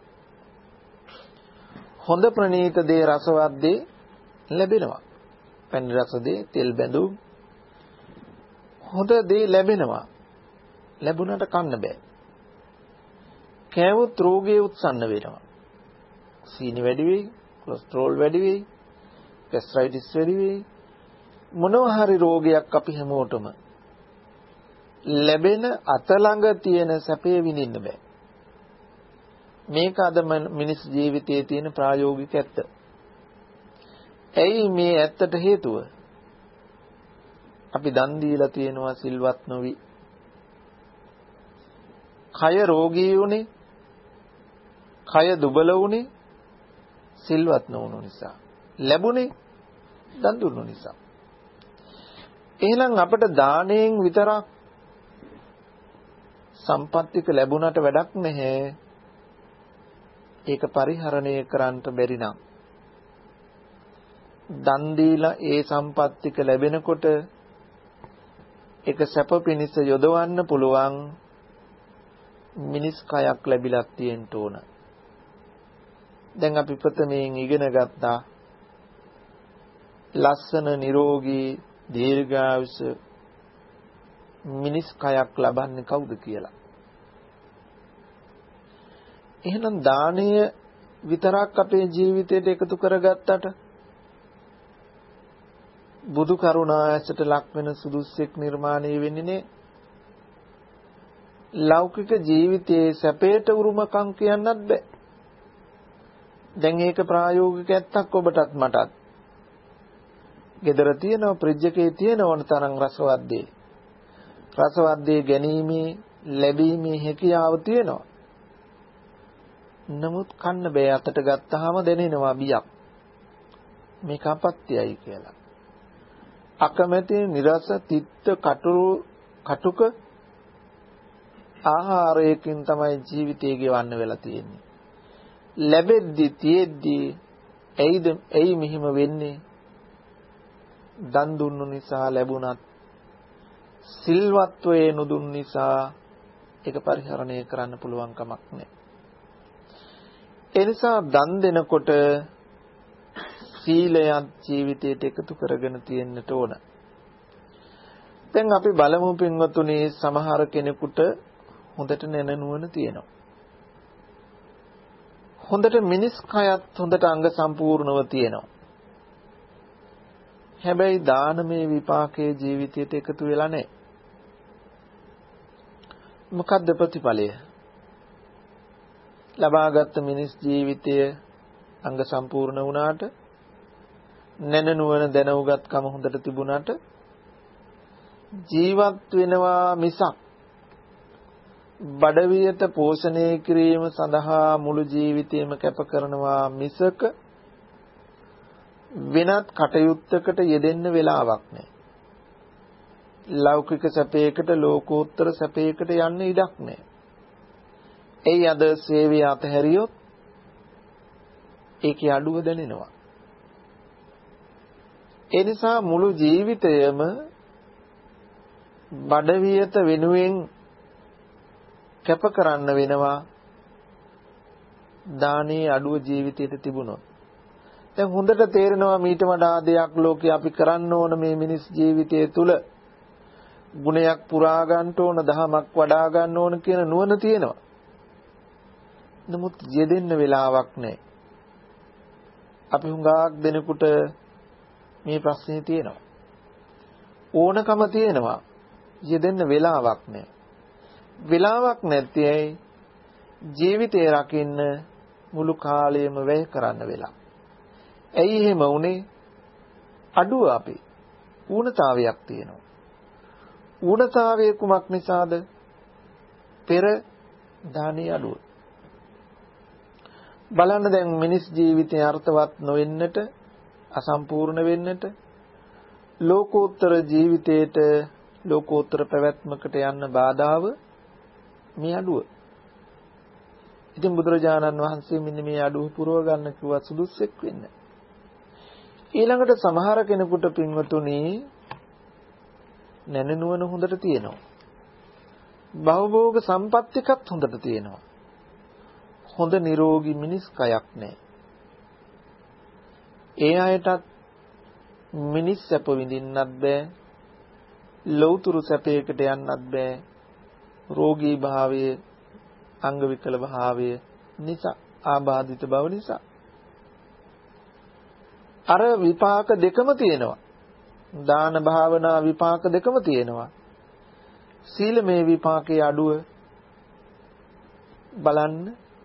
හොඳ ප්‍රණීත දේ රසවත් දේ ලැබෙනවා. පැණි රස දේ තෙල් බැඳුම් හොඳ දේ ලැබෙනවා. ලැබුණාට කන්න බෑ. කෑවොත් රෝගේ උත්සන්න වෙනවා. සීනි වැඩි වෙයි, කොලෙස්ටරෝල් වැඩි වෙයි, ගෑස්ට්‍රයිටිස් වැඩි වෙයි. මොනවා හරි රෝගයක් අපි හැමෝටම ලැබෙන අත ළඟ තියෙන සැපේ විඳින්න බෑ. මේක අද මිනිස් ජීවිතයේ තියෙන ප්‍රායෝගික ඇත්ත. ඇයි මේ ඇත්තට හේතුව? අපි දන් දීලා තියෙනවා සිල්වත් නොවි. කය රෝගී වුනේ, කය දුබල වුනේ සිල්වත් නොවුණු නිසා. ලැබුණේ දන් දුන්නු නිසා. එහෙනම් අපට දාණයෙන් විතරක් සම්පත්තික ලැබුණට වැඩක් නැහැ. ඒක පරිහරණය කරන්න බැරි නම් දන් දීලා ඒ සම්පත්තික ලැබෙනකොට ඒක සැප පිණිස යොදවන්න පුළුවන් මිනිස් කයක් ලැබිලා තියෙන්න ඕන. දැන් අපි ප්‍රථමයෙන් ඉගෙන ගත්තා ලස්සන නිරෝගී දීර්ඝායුෂ මිනිස් කයක් ලබන්නේ කවුද කියලා. එහෙනම් දානය විතරක් අපේ ජීවිතයට එකතු කරගත්තට බුදු කරුණාසට ලක් වෙන සුදුස්සෙක් නිර්මාණය වෙන්නේ නේ. ලෞකික ජීවිතයේ සැපයට උරුමකම් කියන්නත් බෑ. දැන් ඒක ප්‍රායෝගික ඇත්තක් ඔබටත් මටත්. gedara තියෙනවා ෆ්‍රිජ් එකේ තියෙන ඕන තරම් රසවත් දේ. රසවත් දේ ගැනීමේ ලැබීමේ හැකියාව තියෙනවා. නමුත් කන්න බෑ අතට ගත්තාම දැනෙනවා බියක්. මේක අපත්‍යයි කියලා. අකමැති නිරස තිත්ත කටුරු කටුක ආහාරයකින් තමයි ජීවිතය ගෙවන්න වෙලා තියෙන්නේ. ලැබෙද්දි තියෙද්දි ඇයිද ඇයි මෙහිම වෙන්නේ? දන් දුන්නු නිසා ලැබුණත් සිල්වත්වයේ නුදුන් නිසා ඒක පරිහරණය කරන්න පුළුවන් කමක් නැහැ. ඒ නිසා දන් දෙනකොට සීලයත් ජීවිතයට එකතු කරගෙන තියෙන්නට ඕන. දැන් අපි බලමු පින්වතුනි, සමහර කෙනෙකුට හොඳට නැනනුවන තියෙනවා. හොඳට මිනිස් කයත් හොඳට අංග සම්පූර්ණව තියෙනවා. හැබැයි දානමය විපාකයේ ජීවිතයට එකතු වෙලා නැහැ. මොකද්ද ප්‍රතිඵලය? ලබාගත් මිනිස් ජීවිතය අංග සම්පූර්ණ වුණාට, නැනනුවන දැනුගත්කම හොඳට තිබුණාට ජීවත් වෙනවා මිසක් බඩවියට පෝෂණය කිරීම සඳහා මුළු ජීවිතේම කැප කරනවා මිසක වෙනත් කටයුත්තකට යෙදෙන්න වෙලාවක් නැහැ. ලෞකික සැපයකට ලෝකෝත්තර සැපයකට යන්න ඉඩක් නැහැ. එයි අද සේවය අතහැරියොත් ඒකේ අඩුව දැනෙනවා. ඒ නිසා මුළු ජීවිතයම බඩවියට වෙනුවෙන් කැප කරන්න වෙනවා දානේ අඩුව ජීවිතයට තිබුණොත්. දැන් හොඳට තේරෙනවා මීට වඩා දෙයක් ලෝකේ අපි කරන්න ඕන මේ මිනිස් ජීවිතය තුල. ගුණයක් පුරා ගන්න ඕන, දහමක් වඩා ගන්න ඕන කියන නුවණ තියෙනවා. නමුත් යෙදෙන්න වෙලාවක් නැහැ. අපි හුඟක් දෙනෙකුට මේ ප්‍රශ්නේ තියෙනවා. ඕනකම තියෙනවා, යෙදෙන්න වෙලාවක් නැහැ. වෙලාවක් නැති ඇයි ජීවිතේ රකින්න මුළු කාලයම වැය කරන්න වෙලා. ඇයි එහෙම වුනේ? අඩුව අපි ඌනතාවයක් තියෙනවා. ඌනතාවයේ කුමක් නිසාද? පෙර දානීය අඩුව. බලන්න දැන් මිනිස් ජීවිතේ අර්ථවත් නොවෙන්නට, අසම්පූර්ණ වෙන්නට, ලෝකෝත්තර ජීවිතේට, ලෝකෝත්තර පැවැත්මකට යන්න බාධාව මේ අඩුව. ඉතින් බුදුරජාණන් වහන්සේ මෙන්න මේ අඩුව පුරව ගන්න කිව්වා සුදුස්සෙක් වෙන්න. ඊළඟට සමහර කෙනෙකුට පින්වතුනි නැනනුවන හොඳට තියෙනවා. භවභෝග සම්පත් එකත් හොඳට තියෙනවා. හොඳ නිරෝගී මිනිස් කයක් නැහැ. ඒ අයටත් මිනිස් සැප විඳින්නත් බෑ. ලෞතුරු සැපයකට යන්නත් බෑ. රෝගී භාවය, අංග විකල භාවය නිසා, ආබාධිත බව නිසා. අර විපාක දෙකම තියෙනවා. දාන භාවනා විපාක දෙකම තියෙනවා. සීලමය විපාකයේ අඩුව බලන්න.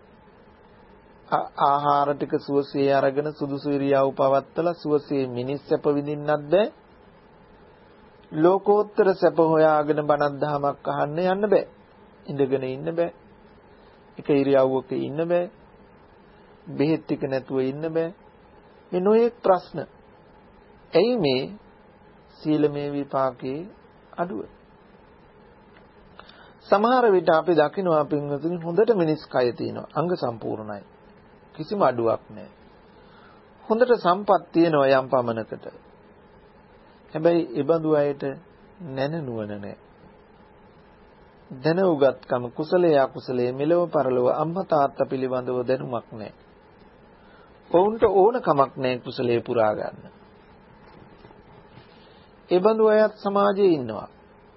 ආහාර ටික සුවසේ අරගෙන සුදුසු ඉරියව් පවත්තලා සුවසේ මිනිස් සැප විඳින්නත් බෑ. ලෝකෝත්තර සැප හොයාගෙන බණක් දහමක් අහන්න යන්න බෑ. ඉඳගෙන ඉන්න බෑ. එක ඉරියව්වක ඉන්න බෑ. බෙහෙත් ටික නැතුව ඉන්න බෑ. මේ නොයෙක් ප්‍රශ්න. එයි මේ සීලමය විපාකේ අඩුව. සමහර විට අපි දකිනවා පින්වතුනි හොඳට මිනිස් කය තියෙනවා. අංග සම්පූර්ණයි. කිසිම අඩුවක් නැහැ. හොඳට සම්පත් තියෙනවා යම් පමණකට. හැබැයි ඒ බඳු අයට නැනනුවන නැහැ. දැන උගත්කම කුසලයේ අකුසලයේ මෙලව පරලව අම්මා තාත්තා පිළිබඳව දැනුමක් නැහැ. ඔවුන්ට ඕන කමක් නැහැ කුසලයේ පුරා ගන්න. ඒ බඳු අයත් සමාජයේ ඉන්නවා.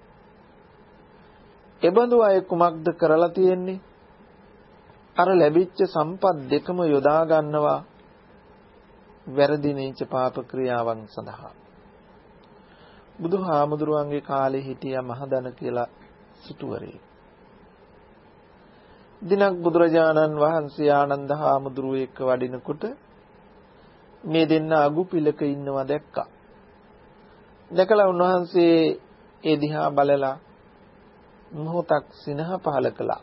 ඒ බඳු අය කුමක්ද කරලා තියෙන්නේ? අර ලැබිච්ච සම්පත් දෙකම යොදා ගන්නවා වැරදි නීච පාප ක්‍රියාවන් සඳහා. බුදුහාමුදුරුවන්ගේ කාලේ හිටියා මහදන කියලා සිටුවරේ. දිනක් බුදුරජාණන් වහන්සේ ආනන්ද හාමුදුරුවෝ එක්ක වඩිනකොට මේ දෙන්න අගු පිළක ඉන්නවා දැක්කා. දැකලා උන්වහන්සේ ඒ දිහා බලලා මොහොතක් සිනහ පහල කළා.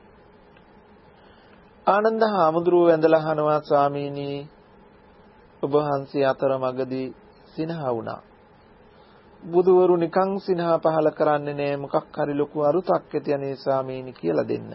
ආනන්ද හාමුදුරුවෝ වැඳලා අහනවා ස්වාමීනි ඔබ වහන්සේ අතරමඟදී සිනහ වුණා. බුදුවරු නිකං සිනහ පහල කරන්නේ නෑ, මොකක් හරි ලොකු අරුතක් ඇති අනේ ස්වාමීනි කියලා දෙන්න.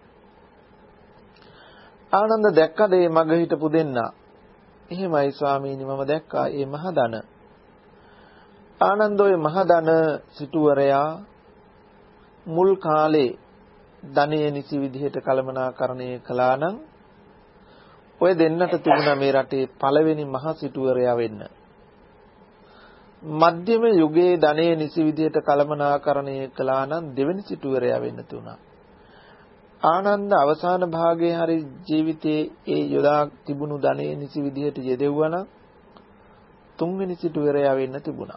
ආනන්ද දැක්කද මේ මග හිටපු දෙන්න? එහෙමයි ස්වාමීනි මම දැක්කා ඒ මහදන. ආනන්ද ඔය මහදන සිටුවරයා මුල් කාලේ ධනය නිසි විදිහට කළමනාකරණය කළා නම් ඔය දෙන්නට තිබුණා මේ රටේ පළවෙනි මහ සිටුවරයා වෙන්න. මධ්‍යම යුගයේ ධනෙ නිසි විදියට කළමනාකරණය කළා නම් දෙවෙනි සිටුවරයා වෙන්න තුණා. ආනන්ද අවසාන භාගයේ හරි ජීවිතයේ ඒ යොදා තිබුණු ධනෙ නිසි විදියට යෙදෙව්වා නම් තුන්වෙනි සිටුවරයා වෙන්න තිබුණා.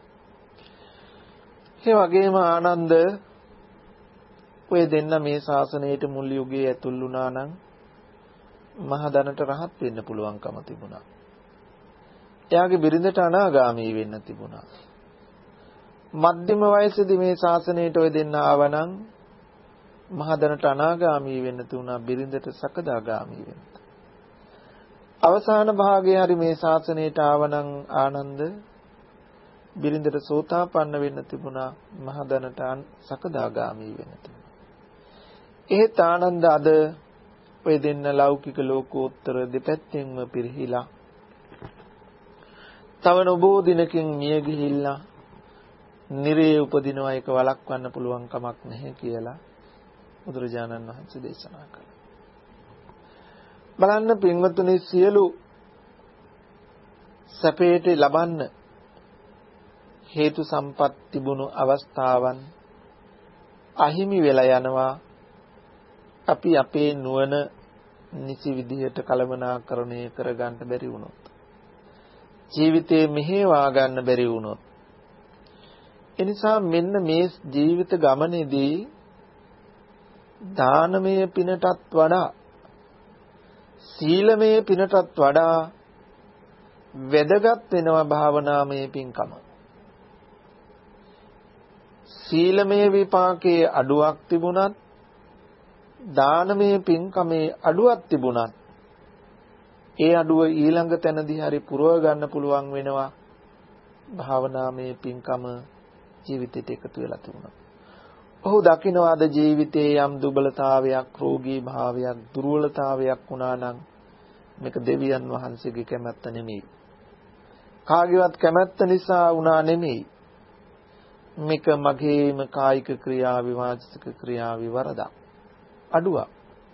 ඒ වගේම ආනන්ද ඔය දෙන්න මේ ශාසනයට මුල් යුගයේ ඇතුල් වුණා නම් මහ ධනට රහත් වෙන්න පුළුවන්කම තිබුණා. එයාගේ බිරිඳට අනාගාමී වෙන්න තිබුණා. මධ්‍යම වයසේදී මේ ශාසනයට ඔය දෙන්න ආවනම් මහ ධනට අනාගාමී වෙන්න තිබුණා, බිරිඳට සකදාගාමී වෙන්න. අවසාන භාගයේ හරි මේ ශාසනයට ආවනම් ආනන්ද බිරිඳට සෝතාපන්න වෙන්න තිබුණා, මහ ධනට සකදාගාමී වෙන්න තිබුණා. එහෙත් ආනන්ද අද ඔය දෙන්න ලෞකික ලෝකෝත්තර දෙපැත්තෙන්ම පිරිහිලා තව නොබෝ දිනකින් මිය ගිහිල්ලා නිරේ උපදිනවා, ඒක වළක්වන්න පුළුවන් කමක් නැහැ කියලා බුදුරජාණන් වහන්සේ දේශනා කළා. බලන්න පින්වත්නි, සියලු සැපයට ලබන්න හේතු සම්පත් තිබුණු අවස්ථාවන් අහිමි වෙලා යනවා. අපි අපේ නුවණ නිසි විදිහට කළමනාකරණය කරගන්න බැරි වුණොත්, ජීවිතේ මෙහෙවා ගන්න බැරි වුණොත්, එනිසා මෙන්න මේ ජීවිත ගමනේදී දානමය පිනටත් වඩා සීලමය පිනටත් වඩා වැදගත් වෙනවා භාවනාමය පින්කම. සීලමය විපාකයේ අඩුවක් තිබුණත්, දානමය පින්කමේ අඩුවක් තිබුණත්, ඒ අඩුව ඊළඟ තැනදී හරි පුරව ගන්න පුළුවන් වෙනවා භාවනාමය පින්කම ජීවිතයට එකතු වෙලා තිබුණා. ඔහු දකිනවා අද ජීවිතයේ යම් දුබලතාවයක්, රෝගී භාවයක්, දුර්වලතාවයක් වුණා නම් මේක දෙවියන් වහන්සේගේ කැමැත්ත නෙමෙයි. කාගේවත් කැමැත්ත නිසා වුණා නෙමෙයි. මේක මගේම කායික ක්‍රියා, විවාචික ක්‍රියා විවරදක්, අඩුවක්.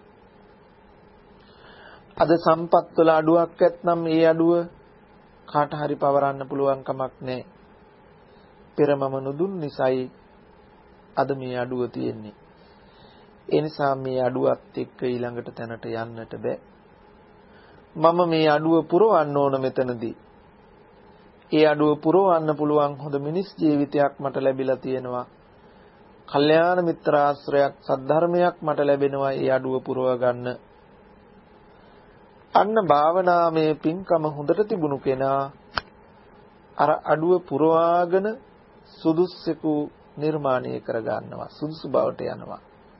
අද සම්පත් වල අඩුවක් ඇත්නම් ඒ අඩුව කාට හරි පවරන්න පුළුවන් කමක් නැහැ. පෙරමම නුදුන් නිසායි අද මේ අඩුව තියෙන්නේ. ඒ නිසා මේ අඩුවත් එක්ක ඊළඟට තැනට යන්නට බෑ. මම මේ අඩුව පුරවන්න ඕන මෙතනදී. ඒ අඩුව පුරවන්න පුළුවන් හොඳ මිනිස් ජීවිතයක් මට ලැබිලා තියෙනවා. කල්යාණ මිත්‍ර ආශ්‍රයක්, සද්ධර්මයක් මට ලැබෙනවා ඒ අඩුව පුරව ගන්න. අන්න භාවනාමය පින්කම හොඳට තිබුණු කෙනා අර අඩුව පුරවාගෙන සුදුස්සෙකු නිර්මාණය කර ගන්නවා, සුදුසු බවට යනවා.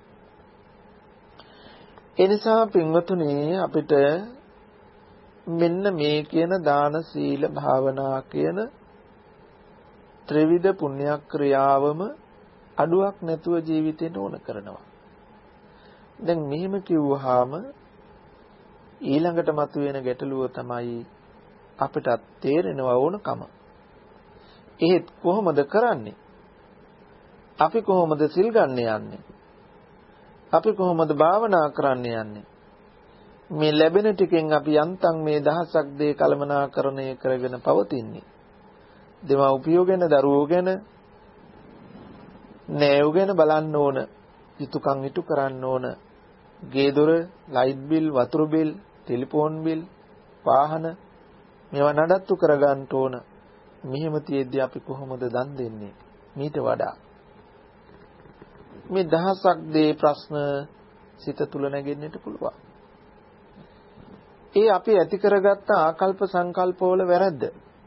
ඒ නිසා පින්වතුනි, අපිට මෙන්න මේ කියන දාන, සීල, භාවනා කියන ත්‍රිවිධ පුණ්‍ය ක්‍රියාවම අඩුවක් නැතුව ජීවිතේට ඕන කරනවා. දැන් මෙහෙම කිව්වහම ඊළඟට මතුවෙන ගැටලුව තමයි අපිට තේරෙනවා ඕනකම. එහෙත් කොහොමද කරන්නේ? අපි කොහොමද සිල් ගන්න යන්නේ? අපි කොහොමද භාවනා කරන්න යන්නේ? මේ ලැබෙන ටිකෙන් අපි යන්තම් මේ දහසක් දේ කළමනාකරණය කරගෙන පවතින්නේ. දෙමව්පියෝ ගැන, දරුවෝ ගැන, නෑයෝ ගැන බලන්න ඕන, යුතුයකම් ඉටු කරන්න ඕන, ගේ දොර, ලයිට් බිල්, වතුර බිල්, ටෙලිෆෝන් බිල්, වාහන මේවා නඩත්තු කරගන්න ඕන. මෙහෙම තියෙද්දි අපි කොහොමද දන් දෙන්නේ? මීට වඩා මේ දහසක් දේ ප්‍රශ්න සිත තුල නැගෙන්නට පුළුවන්. ඒ අපි ඇති කරගත්ත ආකල්ප සංකල්පවල වැරද්ද.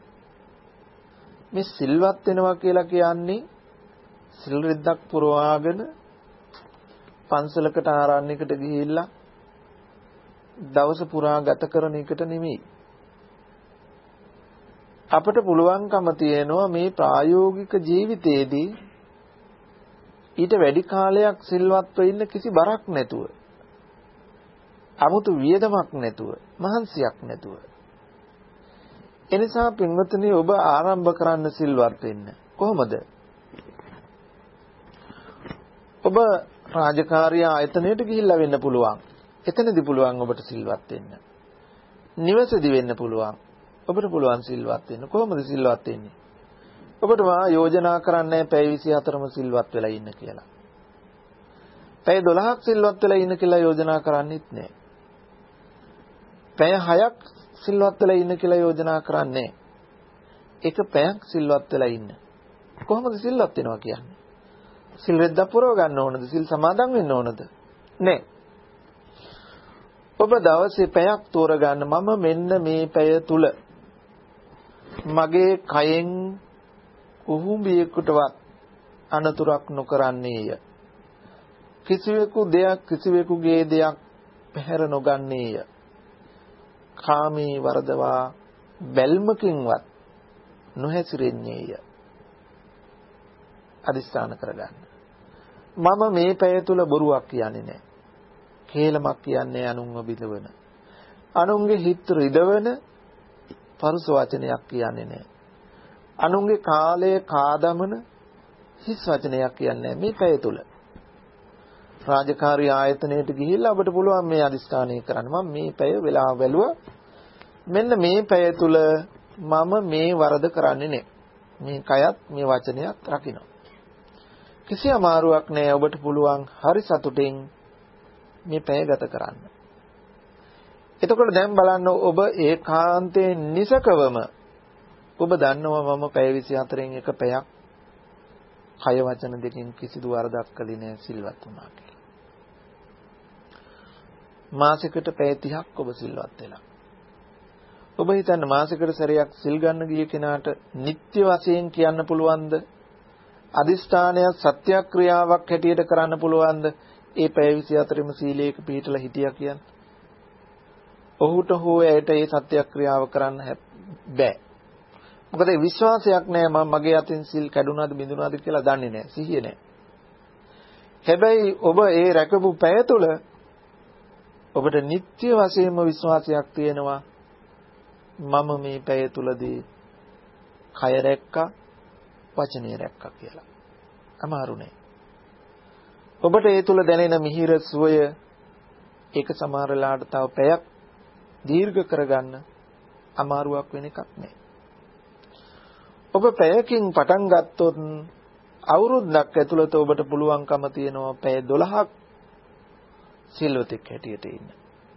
මේ සිල්වත් වෙනවා කියලා කියන්නේ සිල් රිද්දක් පුරවාගෙන පන්සලකට ආරණ්‍යයකට ගිහිල්ලා දවස පුරා ගත කරන එකට නෙමෙයි. අපට පුළුවන්කම තියෙනවා මේ ප්‍රායෝගික ජීවිතයේදී ඊට වැඩි කාලයක් සිල්වත්ව ඉන්න කිසි බරක් නැතුව, 아무තු වියදමක් නැතුව, මහන්සියක් නැතුව. එනිසා පින්වත්නි, ඔබ ආරම්භ කරන්න සිල්වත් වෙන්න. කොහොමද? ඔබ රාජකාරී ආයතනයට ගිහිල්ලා වෙන්න පුළුවන්. එතනදී පුළුවන් ඔබට සිල්වත් වෙන්න. නිවසේදී වෙන්න පුළුවන්. ඔබට පුළුවන් සිල්වත් වෙන්න. කොහොමද සිල්වත් වෙන්නේ? ඔබට වා යෝජනා කරන්නේ පැය විසිහතරම සිල්වත් වෙලා ඉන්න කියලා. පැය දොළහක් සිල්වත් වෙලා ඉන්න කියලා යෝජනා කරන්නේත් නැහැ. පැය හයක් සිල්වත් වෙලා ඉන්න කියලා යෝජනා කරන්නේ. එක පැයක් සිල්වත් වෙලා ඉන්න. කොහොමද සිල්වත් වෙනවා කියන්නේ? සිල් රෙද්දක් පුරව ගන්න ඕනද? සිල් සමාදන් වෙන්න ඕනද? නෑ. ඔබ දවසේ පැයක් තෝරගන්න මම මෙන්න මේ පැය තුල මගේ කයෙන් උහුඹියෙකුටවත් අනතුරක් නොකරන්නේය. කිසිවෙකු දෙයක් කිසිවෙකුගේ දෙයක් පැහැර නොගන්නේය. කාමී වරදවා බැල්මකින්වත් නොහැසිරෙන්නේය. අදිස්ථාන කරගන්න. මම මේ පැය තුල බොරුවක් කියන්නේ නැහැ. කේලමක් කියන්නේ අනුන්ව බිඳවන. අනුන්ගේ හිත රිදවන පරුස වචනයක් කියන්නේ නැහැ. අනුන්ගේ කාලය කාදමන හිස් වචනයක් කියන්නේ මේ පැය තුල. රාජකාරී ආයතනයට ගිහිල්ලා ඔබට පුළුවන් මේ අදිස්ථානය කරන්න. මම මේ පැය වෙලාව බැලුවා. මෙන්න මේ පැය තුල මම මේ වරද කරන්නේ නැහැ. මේ කයත් මේ වචනයත් රකින්න. කිසි අමාරුවක් නැහැ. ඔබට පුළුවන් හරි සතුටින් මේ පැය ගත කරන්න. එතකොට දැන් බලන්න ඔබ ඒකාන්තයෙන් නිසකවම ඔබ දන්නවා මම පැය විසිහතරෙන් එක පැයක් කය වචන දෙකෙන් කිසිදු වරදක් කළේ නැහැ සිල්වත් වුණා කියලා. මාසෙකට පැය තිහක් ඔබ සිල්වත් වෙලා. ඔබ හිතන්න මාසෙකට සැරයක් සිල් ගන්න ගිය කෙනාට නිත්‍ය වශයෙන් කියන්න පුළුවන්ද? අදිෂ්ඨානයක් සත්‍යක්‍රියාවක් හැටියට කරන්න පුළුවන්ද? ඒ පැය විසිහතරෙම සීලයක පිළිපදලා හිටියා කියන්නේ. ඔහුට හෝ ඇයට ඒ සත්‍යක්‍රියාව කරන්න බෑ. මොකද ඒ විශ්වාසයක් නැහැ මම මගේ අතින් සිල් කැඩුනාද බිඳුනාද කියලා දන්නේ නැහැ. සිහිය නැහැ. හැබැයි ඔබ ඒ රැකපු පැය තුල ඔබට නිත්‍ය වශයෙන්ම විශ්වාසයක් තියෙනවා මම මේ පැය තුලදී කය රැක්කා වචනය රැක්කා කියලා. අමාරු නෑ. ඔබට ඒ තුල දැනෙන මිහිර සුවය ඒක සමහර වෙලාවට තව පැයක් දීර්ඝ කරගන්න අමාරුවක් වෙන එකක් නෑ. ඔබ පැයකින් පටන් ගත්තොත් අවුරුද්දක් ඇතුළත ඔබට පුළුවන්කම තියෙනවා පැය දොළහක් සිල්වතෙක් හැටියට ඉන්න.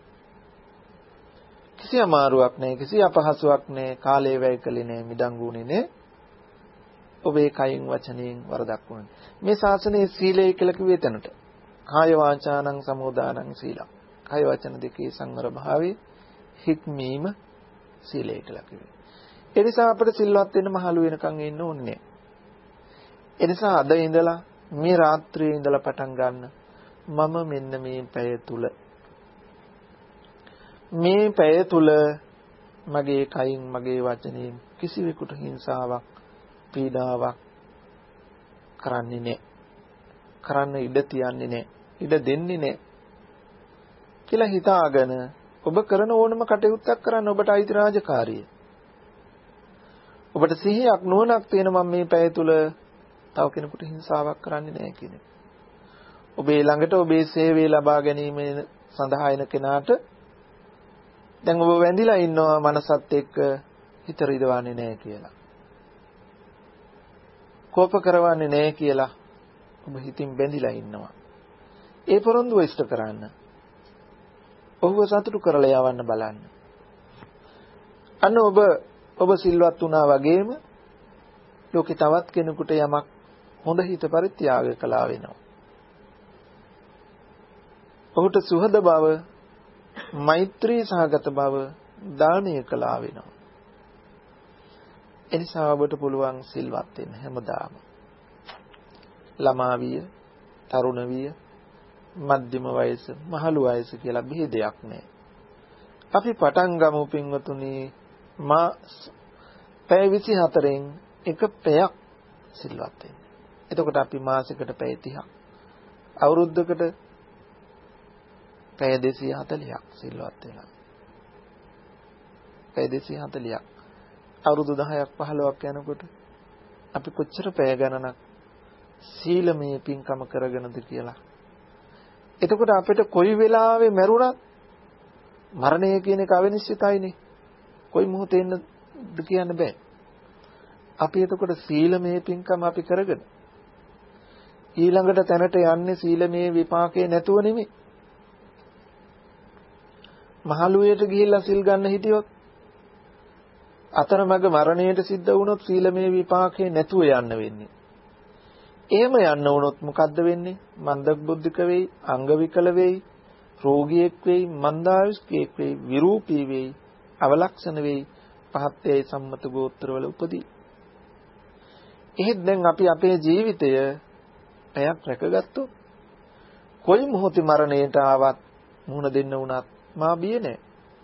කිසි අමාරුවක් නැහැ, කිසි අපහසුයක් නැහැ, කාලය වැය කළේ නැහැ, මිදංගුනේ නැහැ. ඔබේ කයින් වචනයෙන් වරදක් වුණා. මේ ශාසනයේ සීලය කියලා කිව්වේ එතනට. කාය වාචානං සමෝදානං සීලං. කාය වචන දෙකේ සංවර භාවයේ හික්මීම සීලය කියලා කිව්වේ. ඒ නිසා අපිට සිල්වත් වෙන්න මහලු වෙනකන් ඉන්න ඕනේ නැහැ. ඒ නිසා අද ඉඳලා මේ රාත්‍රියේ ඉඳලා පටන් ගන්න මම මෙන්න මේ පැය තුල මේ පැය තුල මගේ කයින් මගේ වචනයෙන් කිසිවෙකුට හිංසාවක් පීඩාවක් කරන්නේ නැහැ. කරන්න ඉඩ තියන්නේ නැහැ. ඉඩ දෙන්නේ නැහැ. කියලා හිතාගෙන ඔබ කරන ඕනම කටයුත්තක් කරන්න ඔබට අයිති රාජකාරිය. ඔබට සිහියක් නුවණක් තියෙන මම මේ පැය තුල තව කෙනෙකුට හිංසාවක් කරන්නේ නැහැ කියන එක. ඔබේ ළඟට ඔබේ සේවය ලබා ගැනීම සඳහා එන කෙනාට දැන් ඔබ වැඳිලා ඉන්නවා මනසත් එක්ක හිත රිදවන්නේ නැහැ කියලා. කෝප කරවන්නේ නැහැ කියලා ඔබ හිතින් බැඳිලා ඉන්නවා. ඒ පොරොන්දුව ඉෂ්ට කරන්න. ඔහුව සතුටු කරලා යවන්න බලන්න. අන්න ඔබ ඔබ සිල්වත් වුණා වගේම ලෝකේ තවත් කෙනෙකුට යමක් හොඳ හිත පරිත්‍යාග කළා වෙනවා. ඔහුට සුහද බව, මෛත්‍රී සහගත බව දානය කළා වෙනවා. එනිසා ඔබට පුළුවන් සිල්වත් වෙන්න හැමදාම. ළමා විය, තරුණ විය, මධ්‍යම වයස, මහලු වයස කියලා බෙහෙදයක් නැහැ. අපි පටන් ගමු පින්වතුනි මා පැය විසිහතරෙන් එක පැයක් සිල්වත් වෙන්න. එතකොට අපි මාසෙකට පැය තිහක්, අවුරුද්දකට පැය දෙසිය හතළිහක් සිල්වත් වෙනවා. පැය දෙසිය හතළිහක් අවුරුදු දහයක් පහළොවක් යනකොට අපි කොච්චර පැය ගණනක් සීලමය පින්කම කරගෙනද කියලා. එතකොට අපිට කොයි වෙලාවෙ මැරුණත් මරණය කියන එක අවිනිශ්චිතයිනේ. කොයි මොහොතේ එන්නද කියන්න බෑ. අපි එතකොට සීලමය පින්කම අපි කරගෙන ඊළඟට තැනට යන්නේ සීලමය විපාකේ නැතුව නෙමෙයි. මහලුවේට ගිහිල්ලා සිල් ගන්න හිටියොත් අතරමඟ මරණයට සිද්ධ වුණොත් සීලමය විපාකේ නැතුව යන්න වෙන්නේ. එහෙම යන්න වුණොත් මොකද්ද වෙන්නේ? මන්දක් බුද්ධික වෙයි, අංග විකල වෙයි, රෝගියෙක් වෙයි, මන්දායුෂ්කයෙක් වෙයි, විරූපී වෙයි, අවලක්ෂණ වෙයි, පහත්යයි සම්මත ගෝත්‍රවල උපදී. එහෙත් දැන් අපි අපේ ජීවිතය පැයක් රැකගත්තොත් කොයි මොහොතේ මරණයට ආවත් මුහුණ දෙන්න වුණත් මා බිය නැහැ.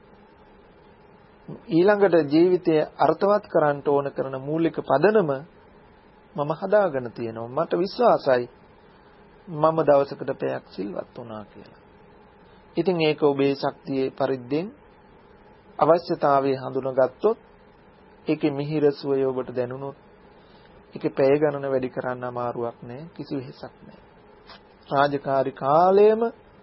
ඊළඟට ජීවිතය අර්ථවත් කරන්න ඕන කරන මූලික පදනම මම හදාගෙන තියෙනවා. මට විශ්වාසයි මම දවසකට පැයක් සිල්වත් වුණා කියලා. ඉතින් ඒක ඔබේ ශක්තියේ පරිද්දෙන් අවශ්‍යතාවයේ හඳුනාගත්තොත් ඒකේ මිහිර සුවය ඔබට දැනුනොත් ඒකේ පැය ගණන වැඩි කරන්න අමාරුවක් නෑ, කිසි වෙහසක් නෑ. රාජකාරී කාලයේම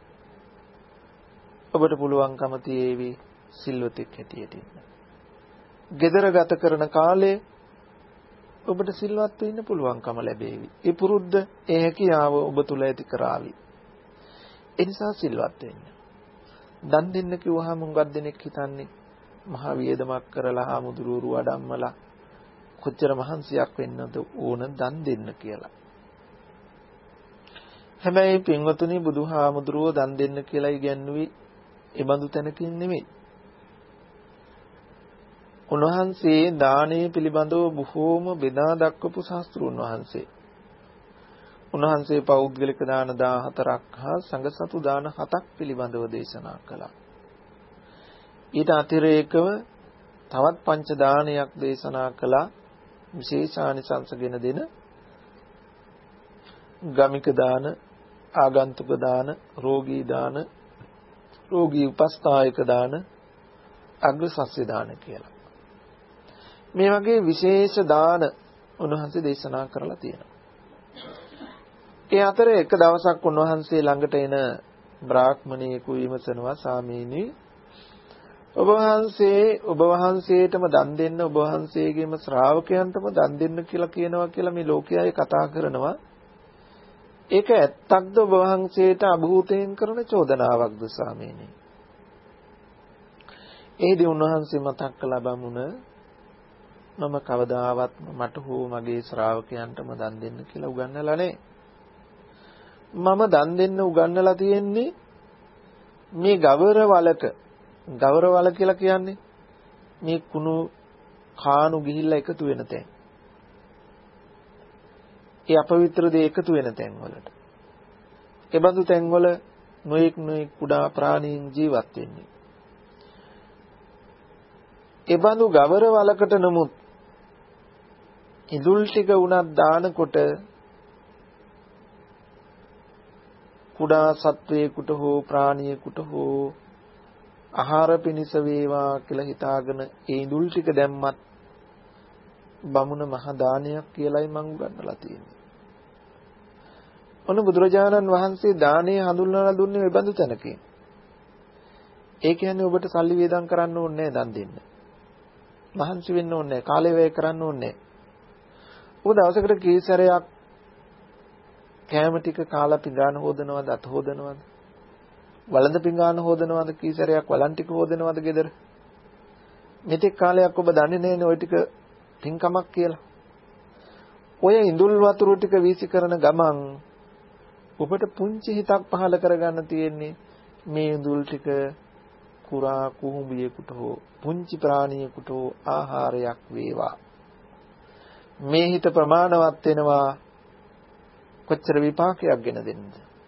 ඔබට පුළුවන්කම තියේවි සිල්වතෙක් හැටියට ඉන්න. gedara ගත කරන කාලේ ඔබට සිල්වත් වෙන්න පුළුවන්කම ලැබේවි. ඒ පුරුද්ද, ඒ හැකියාව ඔබ තුල ඇති කරાવી. ඒ නිසා සිල්වත් වෙන්න. දන් දෙන්න කිව්වහම හුඟක් දෙනෙක් හිතන්නේ මහා වියදමක් කරලා ආමුදුරුවරු වඩම්මලා කොච්චර මහන්සියක් වෙන්නද ඕන දන් දෙන්න කියලා. හැබැයි පින්වතුනි බුදුහාමුදුරුවෝ දන් දෙන්න කියලා ඉගැන්වුවේ ඒ බඳු තැනකින් නෙමෙයි. උන්වහන්සේ දානයේ පිළිබඳව බොහෝම බෙදා දක්වපු ශාස්ත්‍රූන් වහන්සේ. උන්වහන්සේ පෞද්ගලික දාන දාහතරක් හා සංඝසතු දාන හතක් පිළිබඳව දේශනා කළා. ඊට අතිරේකව තවත් පංච දානයක් දේශනා කළා. විශේෂානිසංසගෙන දෙන ගමික දාන, ආගන්තුක දාන, රෝගී දාන, රෝගී උපස්ථායක දාන, අග්‍රසස්්‍ය දාන කියලා. මේ වගේ විශේෂ දාන උන්වහන්සේ දේශනා කරලා තියෙනවා. ඒ අතරේ එක දවසක් උන්වහන්සේ ළඟට එන බ්‍රාහ්මණයෙකු විමසනවා, "ස්වාමීනි, ඔබ වහන්සේ ඔබ වහන්සේටම දන් දෙන්න, ඔබ වහන්සේගේම ශ්‍රාවකයන්ටම දන් දෙන්න කියලා කියනවා කියලා මේ ලෝකයේ කතා කරනවා. ඒක ඇත්තක්ද ඔබ වහන්සේට අභූතයෙන් කරන චෝදනාවක්ද ස්වාමීනි?" එහිදී උන්වහන්සේ මතක් කළා, "බමුණ, මම කවදාවත් මට හෝ මගේ ශ්‍රාවකයන්ටම දන් දෙන්න කියලා උගන්වලා නැහැ. මම දන් දෙන්න උගන්වලා තියෙන්නේ මේ ගවර වලක." ගවර වල කියලා කියන්නේ මේ කුණු කාණු ගිහිල්ලා එකතු වෙන තැන්. ඒ අපවිත්‍ර දේ එකතු වෙන තැන් වලට. ඒ බඳු තැන් වල නොඑක් නොඑක් කුඩා ප්‍රාණීන් ජීවත් වෙන්නේ. ඒ බඳු ගවර වලකට නමුත් ඉදුල් ටික උනත් දානකොට කුඩා සත්වයකට හෝ ප්‍රාණියෙකුට හෝ ආහාර පිණිස වේවා කියලා හිතාගෙන ඒ ඉදුල් ටික දැම්මත් බමුණ මහ දානයක් කියලායි මම උගන්වලා තියෙන්නේ. ඔන්න බුදුරජාණන් වහන්සේ දානය හඳුන්වලා දුන්නේ මේ බඳු තැනකින්. ඒ කියන්නේ ඔබට සල්ලි වේදම් කරන්න ඕනේ නැහැ දන් දෙන්න. මහන්සි වෙන්න ඕනේ නැහැ, කාලය වැය කරන්න ඕනේ නැහැ. ඔබ දවසකට කී සැරයක් කෑම ටික කාලා පිඟාන හොදනවද, අත හොදනවද? වළඳ පිඟාන හොදනවද, කී සැරයක් වළන් ටික හොදනවද ගෙදර? මෙතෙක් කාලයක් ඔබ දන්නේ නැනේ ওই ටික පින්කමක් කියලා. ඔය ඉඳුල් වතුර ටික වීසි කරන ගමන් ඔබට පුංචි හිතක් පහල කරගන්න තියෙන්නේ මේ ඉඳුල් ටික කුරා කුහුඹියෙකුට හෝ පුංචි ප්‍රාණියෙකුට හෝ ආහාරයක් වේවා. මේ හිත ප්‍රමාණවත් වෙනවා කොච්චර විපාකයක් ගෙන දෙන්නද?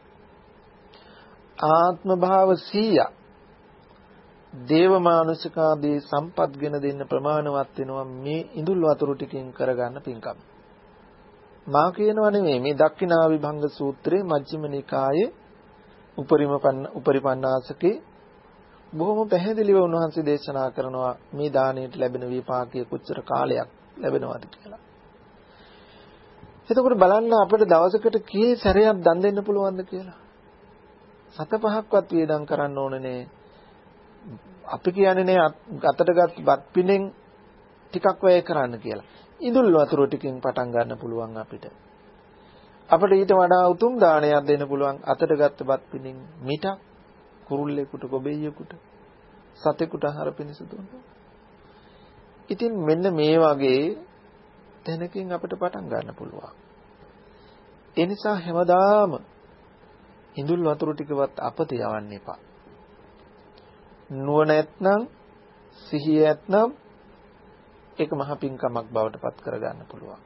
ආත්ම භාව සීයක් දේව මානුෂිකාදී සම්පත් ගෙන දෙන්න ප්‍රමාණවත් වෙනවා මේ ඉඳුල් වතුර ටිකෙන් කරගන්න පින්කම්. මා කියනවා නෙමෙයි, මේ දක්ඛිනා විභංග සූත්‍රයේ මජ්ක්‍ධිම නිකායේ උපරිම උපරිපන්නාසකේ බොහොම පැහැදිලිව උන්වහන්සේ දේශනා කරනවා මේ දාණයට ලැබෙන විපාකයේ කොච්චර කාලයක් ලැබෙනවද කියලා. එතකොට බලන්න අපිට දවසකට කී සැරයක් දන් දෙන්න පුළුවන්ද කියලා. සත පහක්වත් වේදම් කරන්න ඕනේ අපි කියන්නේ නේ අතටගත් බත් පිණෙන් ටිකක් වැය කරන්න කියලා. ඉඳුල් වතුර ටිකෙන් පටන් ගන්න පුළුවන් අපිට. අපිට ඊට වඩා උතුම් දානයක් දෙන්න පුළුවන් අතටගත් බත් පිණෙන් මිටක් කුරුල්ලෙකුට ගොබෙයියෙකුට සතෙකුට ආහාර පිණිස දුන්නා. ඉතින් මෙන්න මේ වගේ තැනකින් අපිට පටන් ගන්න පුළුවන්. ඒ නිසා හැමදාම ඉඳුල් වතුර ටිකවත් අපත යවන්න එපා. නුවණ නැත්නම් සිහිය නැත්නම් ඒක මහ පිංකමක් බවට පත් කර ගන්න පුළුවන්.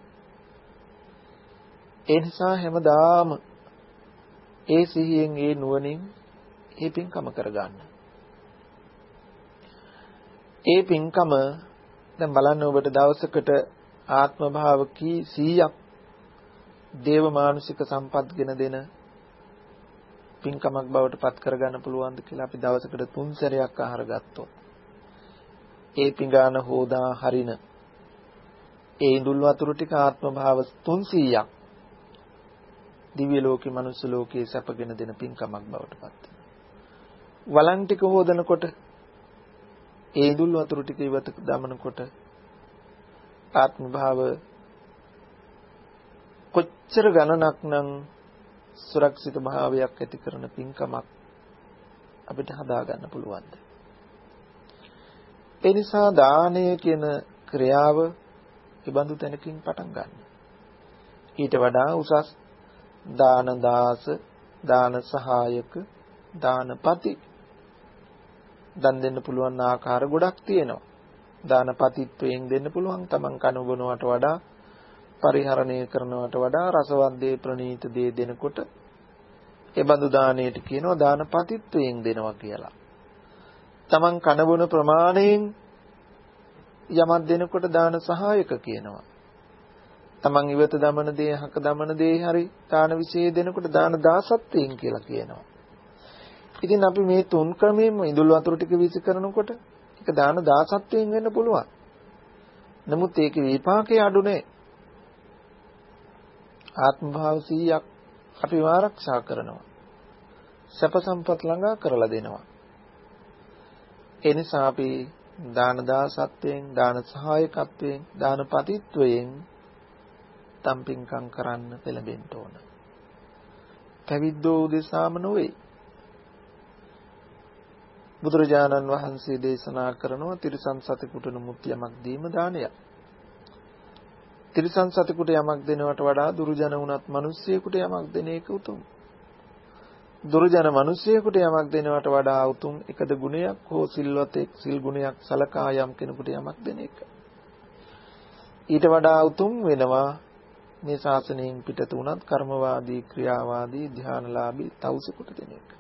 ඒ නිසා හැමදාම ඒ සිහියෙන් ඒ නුවණින් ඒ පිංකම කර ගන්න. ඒ පිංකම දැන් බලන්න ඔබට දවසකට ආත්ම භාව කී සීයක් දේව මානුෂික සම්පත්ගෙන දෙන පින්කමක් බවට පත් කරගන්න පුළුවන්ද කියලා අපි දවසකට තුන් සැරයක් ආහාර ගත්තොත් ඒ පිඟාන හොදා හරින ඒ ඉඳුල් වතුර ටික ආත්ම භාව තුන්සීයක් දිව්‍ය ලෝකේ මනුස්ස ලෝකේ සැපගෙන දෙන පින්කමක් බවට පත් වෙනවා. වලන් ටික හොදනකොට ඒ ඉඳුල් වතුර ටික ඉවත දමනකොට ආත්ම භාව කොච්චර ගණනක් නම් සුරක්ෂිත භාවයක් ඇති කරන පින්කමක් අපිට හදා ගන්න පුළුවන්ද? ඒ නිසා දානය කියන ක්‍රියාව ඉබඳු තැනකින් පටන් ගන්න. ඊට වඩා උසස් දාන දාස, දාන සහායක, දානපති දන් දෙන්න පුළුවන් ආකාර ගොඩක් තියෙනවා. දානපතිත්වයෙන් දෙන්න පුළුවන් තමන් කන බොනවට වඩා පරිහරණය කරනවට වඩා රසවත් දේ ප්‍රණීත දේ දෙනකොට ඒ බඳු දාණයට කියනවා දානපතිත්වයෙන් දෙනවා කියලා. තමන් කන බොන ප්‍රමාණයෙන් යමක් දෙනකොට දාන සහායක කියනවා. තමන් ඉවත දමන දේ හක දමන දේ හරි දාන විශේෂ දෙනකොට දාන දාසත්වයෙන් කියලා කියනවා. ඉතින් අපි මේ තුන් ක්‍රමයෙන්ම ඉඳුල් වතුර ටික විසි කරනකොට ඒක දාන දාසත්වයෙන් වෙන්න පුළුවන්. නමුත් ඒකේ විපාකේ අඩු නෑ. ආත්ම භාව සීයක් අපි ආරක්ෂා කරනවා. සැප සම්පත් ළඟා කරලා දෙනවා. ඒ නිසා අපි දාන දාසත්වයෙන්, දාන සහායකත්වයෙන්, දාන පතිත්වයෙන් තම්පින්කම් කරන්න පෙළඹෙන්න ඕන. පැවිද්දෝ උදෙසාම නොවේ. බුදුරජාණන් වහන්සේ දේශනා කරනවා තිරිසන් සතෙකුට නමුත් යමක් දීම දානයක්. තිරිසන් සතෙකුට යමක් දෙනවට වඩා දුර්ජන වුණත් මිනිසියෙකුට යමක් දෙන එක උතුම්. දුර්ජන මිනිසියෙකුට යමක් දෙනවට වඩා උතුම් එකද ගුණයක් හෝ සිල්වතෙක් සිල් ගුණයක් සලකා යම් කෙනෙකුට යමක් දෙන එක. ඊට වඩා උතුම් වෙනවා මේ ශාසනයෙන් පිටත වුණත් කර්මවාදී ක්‍රියාවාදී ධ්‍යානලාභී තවුසෙකුට දෙන එක.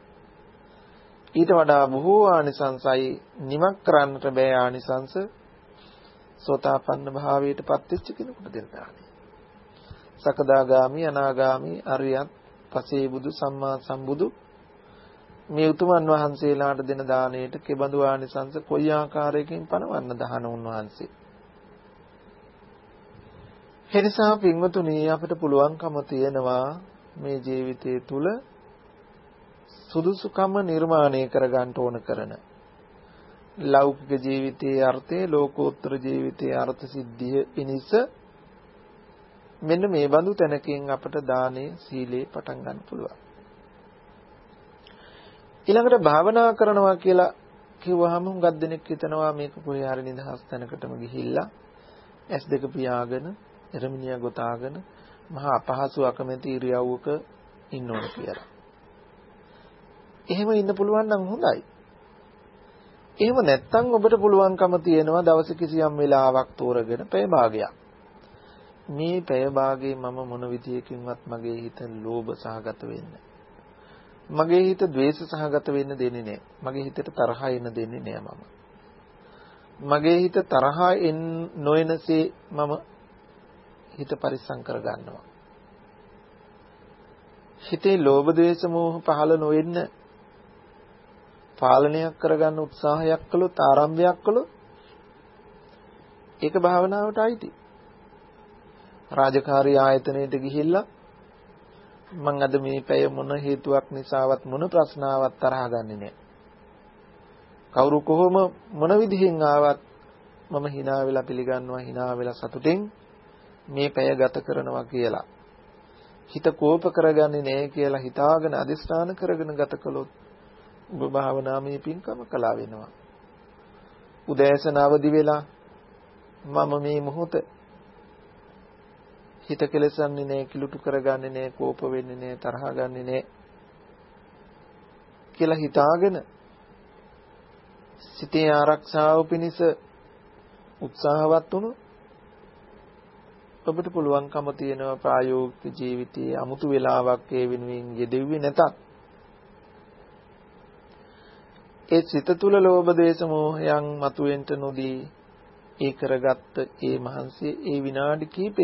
ඊට වඩා බොහෝ ආනිසංසයි නිමක් කරන්නට බෑ ආනිසංස සෝතාපන්න භාවයට පත් වෙච්ච කෙනෙකුට දෙන දානය. සකදාගාමි අනාගාමි අරියත් පසේ බුදු සම්මා සම්බුදු මේ උතුමන් වහන්සේලාට දෙන දාණයට කෙබඳු ආනිසංස කොයි ආකාරයකින් පනවන්න දහන උන්වහන්සේ. එනිසා පින්වතුනි අපිට පුළුවන්කම තියෙනවා මේ ජීවිතය තුල සුදුසුකම නිර්මාණය කරගන්න ඕන කරන ලෞකික ජීවිතයේ අර්ථය ලෝකෝත්තර ජීවිතයේ අර්ථ සිද්ධිය පිණිස මෙන්න මේ බඳු තැනකින් අපට දානේ සීලේ පටන් ගන්න පුළුවන්. ඊළඟට භාවනා කරනවා කියලා කිව්වහම හුඟක් දෙනෙක් හිතනවා මේක කොහේ හරි නිදහස් තැනකටම ගිහිල්ලා ඇස් දෙක පියාගෙන එරමිනියා ගොතාගෙන මහා අපහසු අකමැති ඉරියව්වක ඉන්න ඕන කියලා. එහෙම ඉන්න පුළුවන් නම් හොඳයි. එහෙම නැත්නම් ඔබට පුළුවන්කම තියෙනවා දවස් කිසියම් වෙලාවක් තෝරගෙන පැය භාගයක්. මේ පැය භාගයේ මම මොන විදියකින්වත් මගේ හිත ලෝභ සහගත වෙන්න. මගේ හිත ද්වේෂ සහගත වෙන්න දෙන්නේ නැහැ. මගේ හිතට තරහ එන්න දෙන්නේ නැහැ මම. මගේ හිත තරහ එන්න නොයනසේ මම හිත පරිස්සම් කර ගන්නවා. හිතේ ලෝභ ද්වේෂ මෝහ පහළ නොවෙන්න පාලනයක් කරගන්න උත්සාහයක් කළොත් ආරම්භයක් කළොත් ඒක භාවනාවට අයිති. රාජකාරී ආයතනයට ගිහිල්ලා මම අද මේ පැය මොන හේතුවක් නිසාවත් මොන ප්‍රශ්නාවක් තරහ ගන්නෙ නෑ. කවුරු කොහොම මොන විදිහෙන් ආවත් මම hina වෙලා පිළිගන්නවා, hina වෙලා සතුටින් මේ පැය ගත කරනවා කියලා. හිත කෝප කරගන්නේ නැහැ කියලා හිතාගෙන අදිස්ථාන කරගෙන ගත කළොත් ඔබ භාවනාමය පින්කම කළා වෙනවා. උදෑසන අවදි වෙලා මම මේ මොහොත හිත කෙලසන්නේ නැහැ, කිලුටු කරගන්නේ නැහැ, කෝප වෙන්නේ නැහැ, තරහ ගන්නේ නැහැ කියලා හිතාගෙන සිතේ ආරක්ෂාව පිණිස උත්සාහවත් වුණොත් ඔබට පුළුවන්කම තියෙනවා ප්‍රායෝගික ජීවිතයේ 아무තු වෙලාවක් ඒ වෙනුවෙන් යෙදෙව්වේ නැතත් ඒ සිත තුළ ලෝභ දේශ මොහයන් මතුවෙන්ට නොදී ඒ කරගත්ත ඒ මහන්සිය ඒ විනාඩි කිහිපය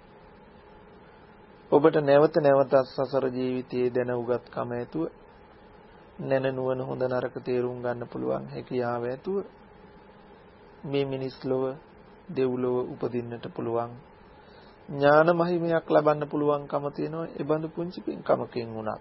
ඔබට නැවත නැවතත් සසර ජීවිතයේ දැන උගත්කම ඇතුව නැන නුවණ හොඳ නරක තේරුම් ගන්න පුළුවන් හැකියාව ඇතුව මේ මිනිස් ලොව දෙව්ලොව උපදින්නට පුළුවන් ඥාන මහිමයක් ලබන්න පුළුවන්කම තියෙනවා ඒ බඳු පුංචි පින්කමකින් උනත්.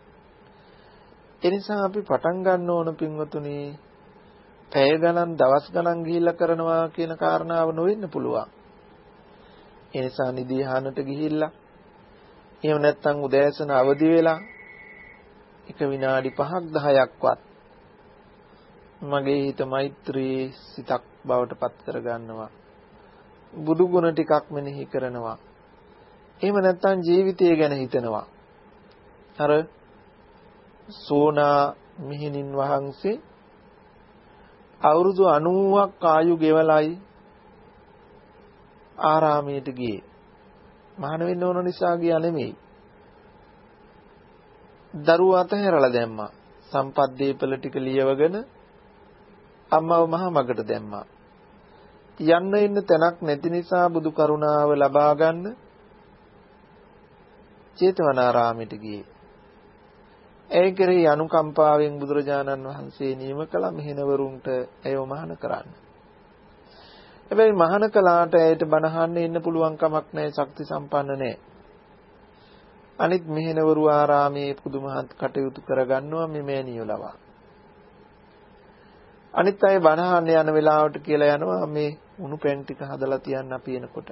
ඒ නිසා අපි පටන් ගන්න ඕන පින්වතුනි පැය ගණන් දවස් ගණන් ගිහිල්ලා කරනවා කියන කාරණාව නොවෙන්න පුළුවන්. ඒ නිසා නිදිහානට ගිහිල්ලා එහෙම නැත්නම් උදෑසන අවදි වෙලා එක විනාඩි පහක් දහයක්වත් මගේ හිත මෛත්‍රී සිතක් බවට පත් කර ගන්නවා. බුදු ගුණ ටිකක් මෙනෙහි කරනවා. එහෙම නැත්නම් ජීවිතය ගැන හිතනවා. අර සෝනා මිහිණින් වහන්සේ අවුරුදු අනූවක් ආයු ගෙවලයි ආරාමයට ගියේ. මහාන වෙන්න ඕන නිසා ගියා නෙමෙයි. දරුවා අතහැරලා දැම්මා. සම්පත් දීපල ටික ලියවගෙන අම්මව මහා මගට දැම්මා. යන්න ඉන්න තැනක් නැති නිසා බුදු කරුණාව ලබා ගන්න චේතවනාරාමයට ගියේ. ඒ කෙරෙහි අනුකම්පාවෙන් බුදුරජාණන් වහන්සේ නියම කළ මෙහෙණවරුන්ට ඇයව මහාන කරන්න. හැබැයි මහාන කළාට ඇයට බණහන්න ඉන්න පුළුවන් කමක් නැහැ, ශක්ති සම්පන්න නැහැ. අනිත් මෙහෙණවරු ආරාමයේ පුදුමහත් කටයුතු කරගන්නවා මේ මෑණියෝ ලවා. අනිත් අය බණහන්න යන වෙලාවට කියලා යනවා මේ උණු පැන් ටික හදලා තියන්න අපි එනකොට.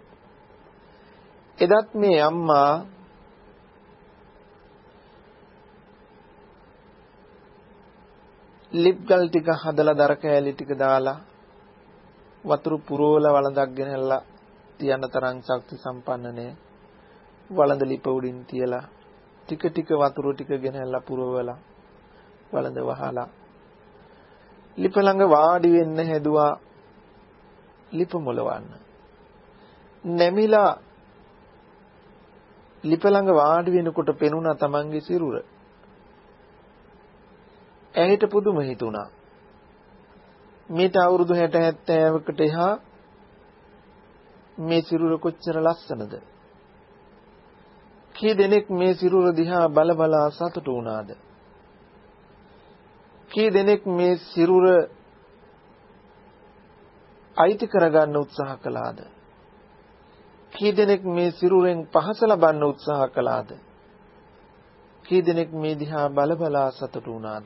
එදත් මේ අම්මා ලිප් ගල් ටික හදලා දර කෑලි ටික දාලා වතුර පුරවලා වළඳක් ගෙනල්ලා තියන්න තරම් ශක්ති සම්පන්න නැහැ. වළඳ ලිප උඩින් තියලා ටික ටික වතුර ටික ගෙනල්ලා පුරවලා වළඳ වහලා ලිප ළඟ වාඩි වෙන්න හැදුවා ලිප මොලවන්න. නැමිලා ලිප ළඟ වාඩි වෙනකොට පෙනුණා තමන්ගේ සිරුර. ඇයට පුදුම හිතුණා. මේට අවුරුදු හැට හැත්තෑවකට එහා මේ සිරුර කොච්චර ලස්සනද? කී දෙනෙක් මේ සිරුර දිහා බල බලා සතුටු වුණාද? කී දෙනෙක් මේ සිරුර අයිති කරගන්න උත්සාහ කළාද? කී දෙනෙක් මේ සිරුරෙන් පහස ලබන්න උත්සාහ කළාද? කී දෙනෙක් මේ දිහා බල බලා සතුටු වුණාද?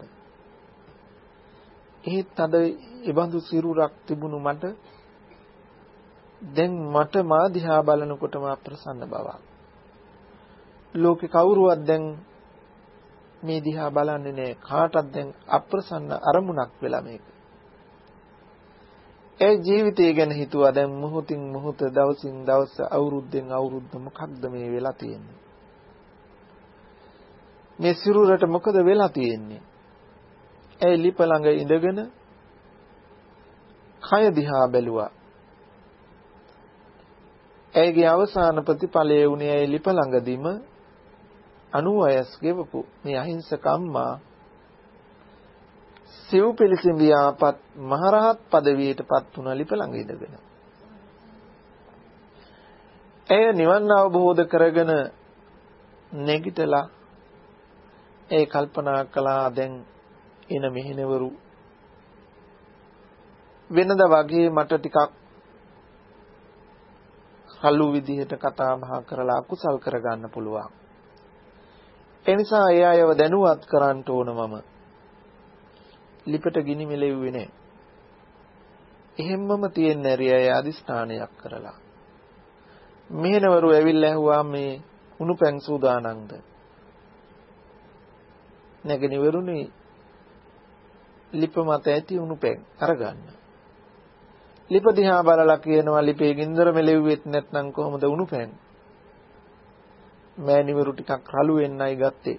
ඒත් අද ඉබඳු සිරුරක් තිබුණු මට දැන් මට මා දිහා බලනකොටම අප්‍රසන්න බවක්. ලෝකේ කවුරුවත් දැන් මේ දිහා බලන්නේ නැහැ. කාටවත් දැන් අප්‍රසන්න අරමුණක් වෙලා මේක. ඒ ජීවිතය ගැන හිතුවා දැන් මොහොතින් මොහොත දවසින් දවස අවුරුද්දෙන් අවුරුද්ද මොකක්ද මේ වෙලා තියෙන්නේ? මේ සිරුරට මොකද වෙලා තියෙන්නේ? ඒ ලිප ළඟ ඉඳගෙන කය දිහා බැලුවා. ඒගේ අවසාන ප්‍රතිඵලය වුණේ ඒ ලිප ළඟදීම අනූ වයස් ගෙවපු මේ අහිංසක අම්මා සිව් පිළිසිඹියාපත් මහරහත් පදවියටපත් වුණ ලිප ළඟ ඉඳගෙන. එය නිවන් අවබෝධ කරගෙන නැගිටලා ඒ කල්පනා කළා දැන් එන මෙහෙණවරු වෙනද වගේ මට ටිකක් කළු විදිහට කතා බහ කරලා අකුසල් කරගන්න පුළුවන්. ඒ නිසා ඒ අයව දැනුවත් කරන්න ඕන මම. ලිපට ගිනි මෙලෙව්වේ නැහැ. එහෙම්මම තියෙන ඇරියය අදිස්ථානයක් කරලා. මෙහෙණවරු ඇවිල්ලා ඇහුවා මේ උණු පැන් සූදානම්ද? නැගණිවරුනි ලිප මත ඇති උණු පැන් අරගන්න. ලිප දිහා බලලා කියනවා ලිපේ ගින්දර මෙලෙව්වෙත් නැත්නම් කොහොමද උණු පැන්? මෑණිවරු ටිකක් රළු වෙන්නයි ගත්තේ.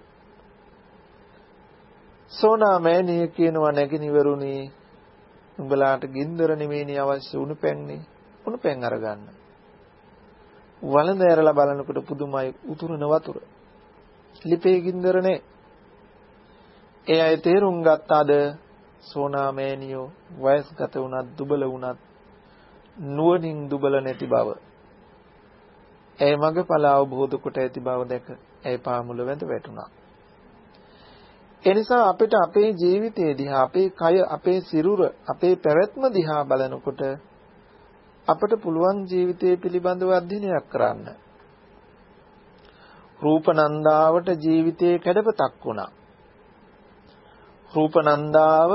සෝනා මෑණිය කියනවා නැගණිවරුනි උඹලාට ගින්දර නෙමෙයිනේ අවශ්‍ය උණු පැන්නේ. උණු පැන් අරගන්න. වළඳ ඇරලා බලනකොට පුදුමයි උතුරන වතුර. ලිපේ ගින්දර නැහැ. ඒ අය තේරුම් ගත්තාද සෝනා මෑණියෝ වයස්ගත වුණත් දුබල වුණත් නුවණින් දුබල නැති බව. ඒ මගපල අවබෝධ කොට ඇති බව දැක ඒ පාමුල වැඳ වැටුණා. එනිසා අපිට අපේ ජීවිතයේ දිහා අපේ කය අපේ සිරුර අපේ පැවැත්ම දිහා බලනකොට අපට පුළුවන් ජීවිතය පිළිබඳව අධ්‍යයනයක් කරන්න. රූපනන්දාවට ජීවිතයේ කැඩපතක් වුණා. රූපනන්දාව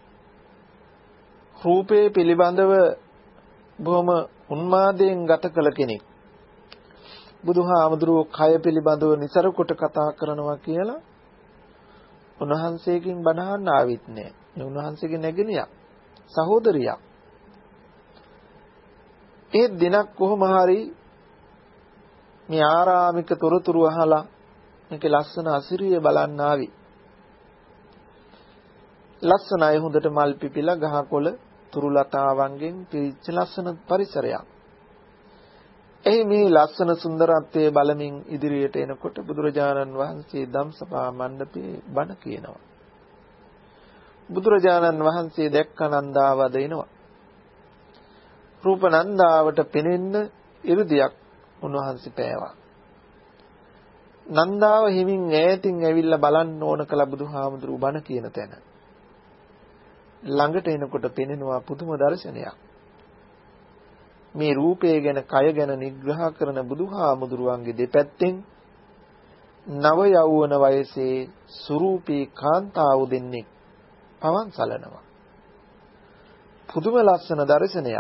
රූපේ පිළිබඳව බොහොම උන්මාදයෙන් ගත කළ කෙනෙක්. බුදුහාමුදුරුවෝ කය පිළිබඳව නිසර කොට කතා කරනවා කියලා උන්වහන්සේකින් බණ අහන්න ආවිත් නෑ. මේ උන්වහන්සේගේ නැගණියක් සහෝදරියක්. ඒ දිනක් කොහොම හරි මේ ආරාමික තොරතුරු අහලා මේකේ ලස්සන අසිරිය බලන්න ආවි. ලස්සනයි හොඳට මල් පිපිලා ගහකොළ තුරු ලතාවන්ගෙන් පිරිච්ච ලස්සන පරිසරයක්. එහි මේ ලස්සන සුන්දරත්වයේ බලමින් ඉදිරියට එනකොට බුදුරජාණන් වහන්සේ ධම්සභා මණ්ඩපේ බණ කියනවා. බුදුරජාණන් වහන්සේ දැක්ක නන්දාව දෙනවා. රූප නන්දාවට පෙනෙන්න 이르දියක් උන්වහන්සේ පෑවා. නන්දාව හිමින් ඈතින් ඇවිල්ලා බලන්න ඕන කළ බුදුහාමුදුරුවෝ බණ කියන තැන. ළඟට එනකොට පෙනෙනවා පුදුම දර්ශනයක්. මේ රූපය ගැන කය ගැන නිග්‍රහ කරන බුදුහාමුදුරුවන්ගේ දෙපැත්තෙන් නව යෞවන වයසේ සුරූපී කාන්තාව දෙන්නේ පවන් සලනවා. පුදුම ලස්සන දර්ශනයක්.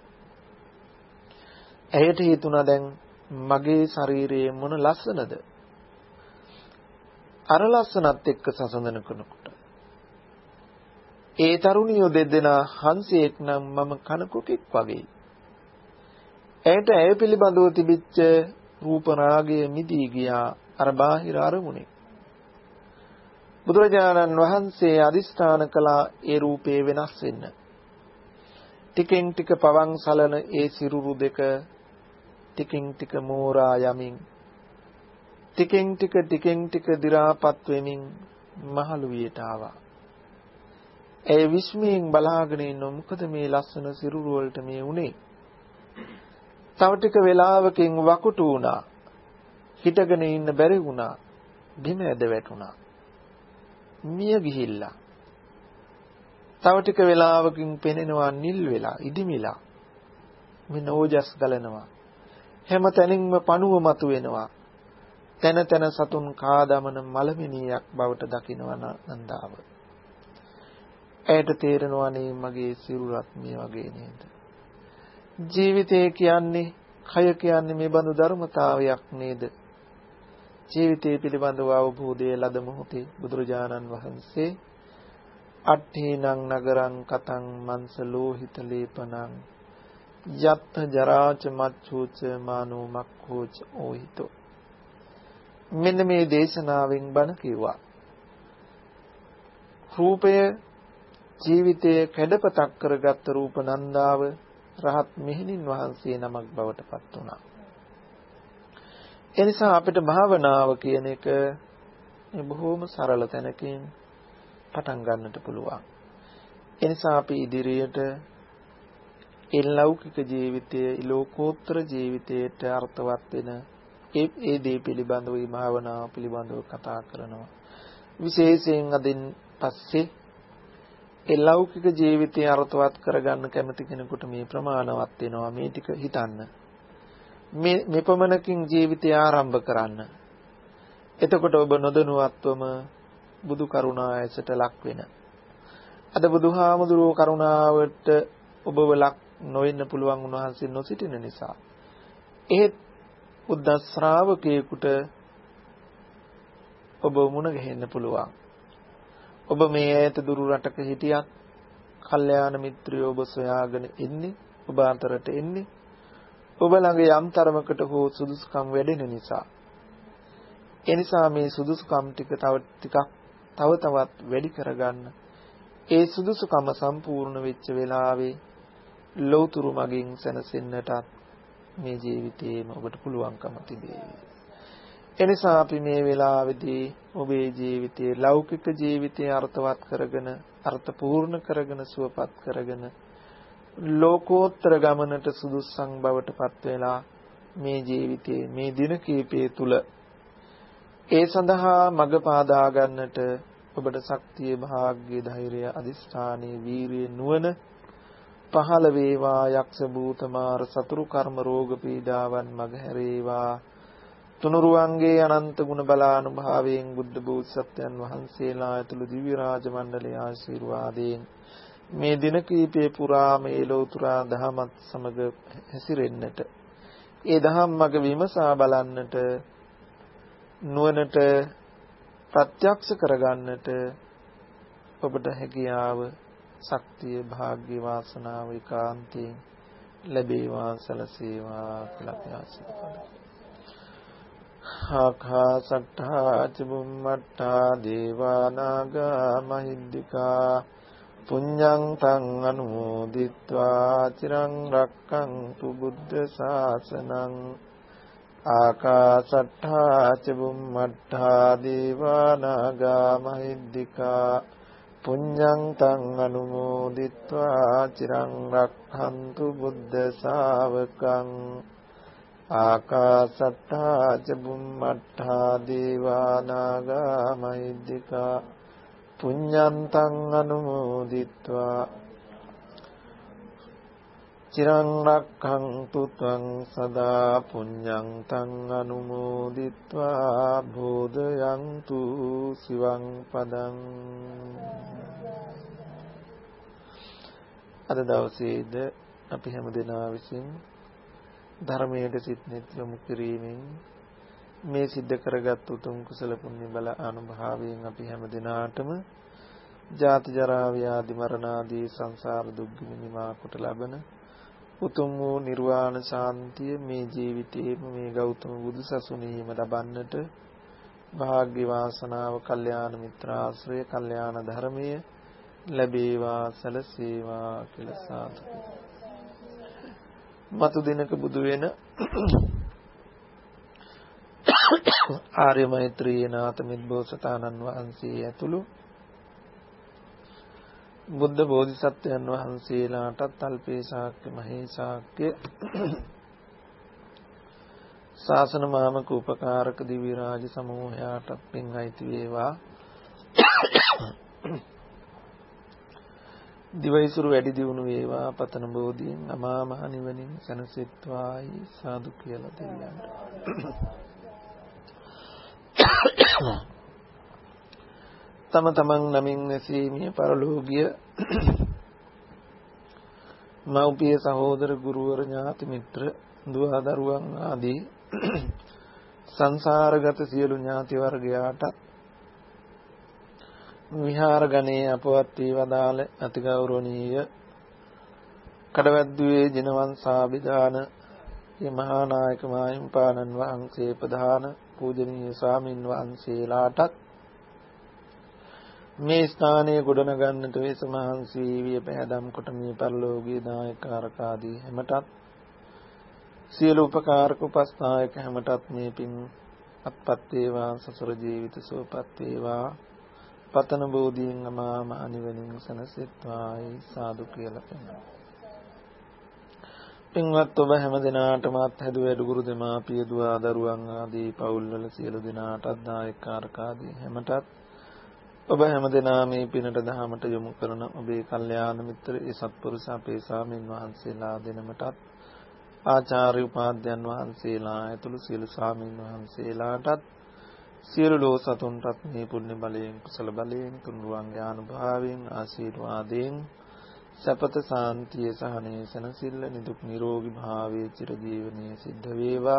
ඇයට හිතුණා දැන් මගේ ශරීරයේ මොන ලස්සනද? අර ලස්සනත් එක්ක සසඳන කරනකොට ඒ තරුණියෝ දෙදෙනා හංසයෙක් නම් මම කනකොටෙක් වගේ. ඇයට ඇය පිළිබඳව තිබිච්ච රූප රාගය මිදී ගියා අර බාහිර අරමුණේ. බුදුරජාණන් වහන්සේ අදිස්ථාන කළා ඒ රූපේ වෙනස් වෙන්න. ටිකෙන් ටික පවන් සලන ඒ සිරුරු දෙක ටිකෙන් ටික මෝරා යමින් ටිකෙන් ටික ටිකෙන් ටික දි รา පත් වෙමින් මහලු වියට ආවා. ඒ විශ්මයෙන් බලාගෙන ඉන්න මොකද මේ ලස්සන සිරුරු වලට මේ උනේ? තව ටික වෙලාවකින් වකුටු වුණා. හිටගෙන ඉන්න බැරි වුණා. බිම ඇද වැටුණා. මිය ගිහිල්ලා. තව ටික වෙලාවකින් පෙනෙනවා නිල් වෙලා, ඉදිමිලා. මෙන්න ඕජස් ගලනවා. හැම තැනින්ම පණුව මතු වෙනවා. තන තන සතුන් කාදමන මලමිනියක් බවට දකින්නවා නන්දාව. ඇයට තේරෙනවා නේ මගේ සිරුරත් මේ වගේ නේද? ජීවිතය කියන්නේ, කය කියන්නේ මේ බඳු ධර්මතාවයක් නේද? ජීවිතය පිළිබඳව අවබෝධය ලද මොහොතේ බුදුරජාණන් වහන්සේ අට්ඨේනං නගරං කතං මන්ස ලෝහිත ලේපනං යත්ත ජරාච මච්ඡුච මානෝ මක්ඛෝච ඕහිතෝ. මෙන්න මේ දේශනාවෙන් බණ කිව්වා. රූපය ජීවිතයේ කැඩපතක් කරගත් රූප නන්දාව රහත් මෙහෙණින් වහන්සේ නමක් බවට පත් වුණා. එනිසා අපිට භාවනාව කියන එක බොහෝම සරල තැනකින් පටන් ගන්නට පුළුවන්. එනිසා අපි ඉදිරියට ඒ ලෞකික ජීවිතයේ ලෝකෝත්තර ජීවිතයට අර්ථවත් වෙන ඒ ඒ දේ පිළිබඳව මේ භාවනාව පිළිබඳව කතා කරනවා. විශේෂයෙන් අදින් පස්සේ ඒ ලෞකික ජීවිතය අර්ථවත් කරගන්න කැමති කෙනෙකුට මේ ප්‍රමාණවත් වෙනවා. මේ ටික හිතන්න. මේ මෙපමණකින් ජීවිතය ආරම්භ කරන්න. එතකොට ඔබ නොදැනුවත්වම බුදු කරුණා ඇසට ලක් වෙන. අද බුදුහාමුදුරුවෝ කරුණාවට ඔබව ලක් නොවෙන්න පුළුවන් උන්වහන්සේ නොසිටින නිසා එහෙත් බුද්ධ ශ්‍රාවකයෙකුට ඔබ මුණ ගැහෙන්න පුළුවන්. ඔබ මේ ඈත දුරු රටක හිටියත් කල්යාණ මිත්‍රයෝ ඔබ සොයාගෙන ඉන්නේ, ඔබ අතරට එන්නේ. ඔබ ළඟ යම් තරමකට හෝ සුදුසුකම් වැඩෙන නිසා. ඒ නිසා මේ සුදුසුකම් ටික තව ටිකක් තව තවත් වැඩි කරගන්න. ඒ සුදුසුකම සම්පූර්ණ වෙච්ච වෙලාවේ ලෞතුරු මගින් සැනසෙන්නටත් මේ ජීවිතේම ඔබට පුළුවන්කම තිබේවි. එනිසා අපි මේ වෙලාවේදී ඔබේ ජීවිතයේ ලෞකික ජීවිතය අර්ථවත් කරගෙන අර්ථපූර්ණ කරගෙන සුවපත් කරගෙන ලෝකෝත්තර ගමනට සුදුස්සන් බවට පත් වෙලා මේ ජීවිතයේ මේ දින කීපය තුල ඒ සඳහා මඟ පාදා ගන්නට ඔබට ශක්තිය, භාග්‍ය, ධෛර්යය, අදිස්ථානීය වීරිය, නුවණ පහළ වේවා. යක්ෂ භූත මාර සතුරු කර්ම රෝග පීඩාවන් මගහැරේවා. තුනුරුවන්ගේ අනන්ත ගුණ බලානුභාවයෙන් බුද්ධ බෝධිසත්වයන් වහන්සේලා ඇතුළු දිව්‍ය රාජ මණ්ඩලයේ ආශිර්වාදයෙන් මේ දින කීපේ පුරාම ඒ ලෝතුරා දහමත් සමග හැසිරෙන්නට, ඒ දහම් මඟ විමසා බලන්නට, නුවණට ප්‍රත්‍යක්ෂ කරගන්නට ඔබට හැකියාව, ශක්තිය, භාග්‍ය, වාසනාව ඒකාන්තයෙන් ලැබේවා, සැලසේවා කියලා අපි ආශිර්වාද කරනවා. ආකාසට්ඨා චුම්මට්ඨා දේවා නාග මහිද්దికා පුඤ්ඤං තං අනුමෝදිත්වා චිරං රක්ඛන්තු බුද්ධ ශාසනං. ආකාසට්ඨා චුම්මට්ඨා දේවා නාග මහිද්దికා පුඤ්ඤං තං අනුමෝදිත්වා චිරං රක්ඛන්තු බුද්ධ ශාවකං. ආකාසට්ඨා ච බුම්මට්ඨා දේවා නාග මහිද්దికා පුඤ්ඤන්තං අනුමෝදිත්වා චිරං රක්ඛන්තු ත්වං සදා පුඤ්ඤන්තං අනුමෝදිත්වා බෝධයන්තු සිවං පදං. අද දවසේද අපි හැම දෙනා විසින් ධර්මයේ සිත් නිත් යොමු කිරීමෙන් මේ සිද්ධ කරගත් උතුම් කුසල පුණ්‍ය බල අනුභවයෙන් අපි හැම දිනාටම ජාති ජරා ව්‍යාධි මරණ ආදී සංසාර දුක් නිමා කොට ලබන උතුම් වූ නිර්වාණ ශාන්තිය මේ ජීවිතයේම මේ ගෞතම බුදු සසුනේම ලබන්නට භාග්‍ය වාසනාව, කල්යාණ මිත්‍රාශ්‍රය, කල්යාණ ධර්මයේ ලැබේවා, සැලසේවා කියලා සාදු. මතු දිනක බුදු වෙන ආර්ය මෛත්‍රී නාථ මිද්බෝසතාණන් වහන්සේ ඇතුළු බුද්ධ බෝධිසත්වයන් වහන්සේලාටත් අල්පේ ශාක්‍ය මහේ ශාක්‍ය ශාසන මාමක උපකාරක දිව්‍ය රාජ සමූහයාටත් පින් අයිති වේවා. දිවයිසුරු වැඩි දියුණු වේවා. පතන බෝධියෙන් අමා මහ නිවනින් සැනසෙත්වායි සාදු කියලා දෙවියන්ට. තම තමන් නමින් නැසීමේ පරලෝකීය මව්පිය, සහෝදර, ගුරුවර, ඥාති මිත්‍ර, දුව දරුවන් ආදී සංසාරගත සියලු ඥාති වර්ගයාට විහාර ගණයේ අපවත් වී වදාළ අතිගෞරවනීය කඩවැද්දුවේ ජිනවංශාභිදාන මේ මහා නායක මාහිම්පාණන් වහන්සේ ප්‍රධාන පූජනීය ස්වාමින් වහන්සේලාටත් මේ ස්ථානයේ ගොඩනගන්නට වෙස මහන්සි වී පැහැදම් කොට මේ පරිලෝකීය නායකාරක ආදී හැමතත් සියලු උපකාරක උපස්ථායක හැමතත් මේ පින් අත්පත් වේවා. සසර ජීවිත සුවපත් වේවා. පතන බෝධියෙන් අමා මහ නිවනින් සැනසෙත්වායි සාදු කියලා කියනවා. පින්වත් ඔබ හැම දිනාටම අත්හැදු වැඩ ගුරු දෙමාපිය, දුව දරුවන් ආදී පවුල්වල සියලු දෙනාටත් දායකකාරක ආදී හැමතත් ඔබ හැම දෙනා මේ පිනට දහමට යොමු කරන ඔබේ කල්යාණ මිත්‍ර ඒ සත්පුරුෂ අපේ ස්වාමීන් වහන්සේලා දෙනමටත් ආචාර්ය උපාධ්‍යයන් වහන්සේලා ඇතුළු සියලු ස්වාමීන් වහන්සේලාටත් සියලු ලෝ සතුන්ටත් මේ පුණ්‍ය බලයෙන් කුසල බලයෙන් තුන්රුවන්ගේ ආනුභාවයෙන් ආශිර්වාදයෙන් සපත සාන්තිය සහනය සනසිල්ල නිදුක් නිරෝගී භාවයේ චිරජීවනයේ සිද්ධ වේවා.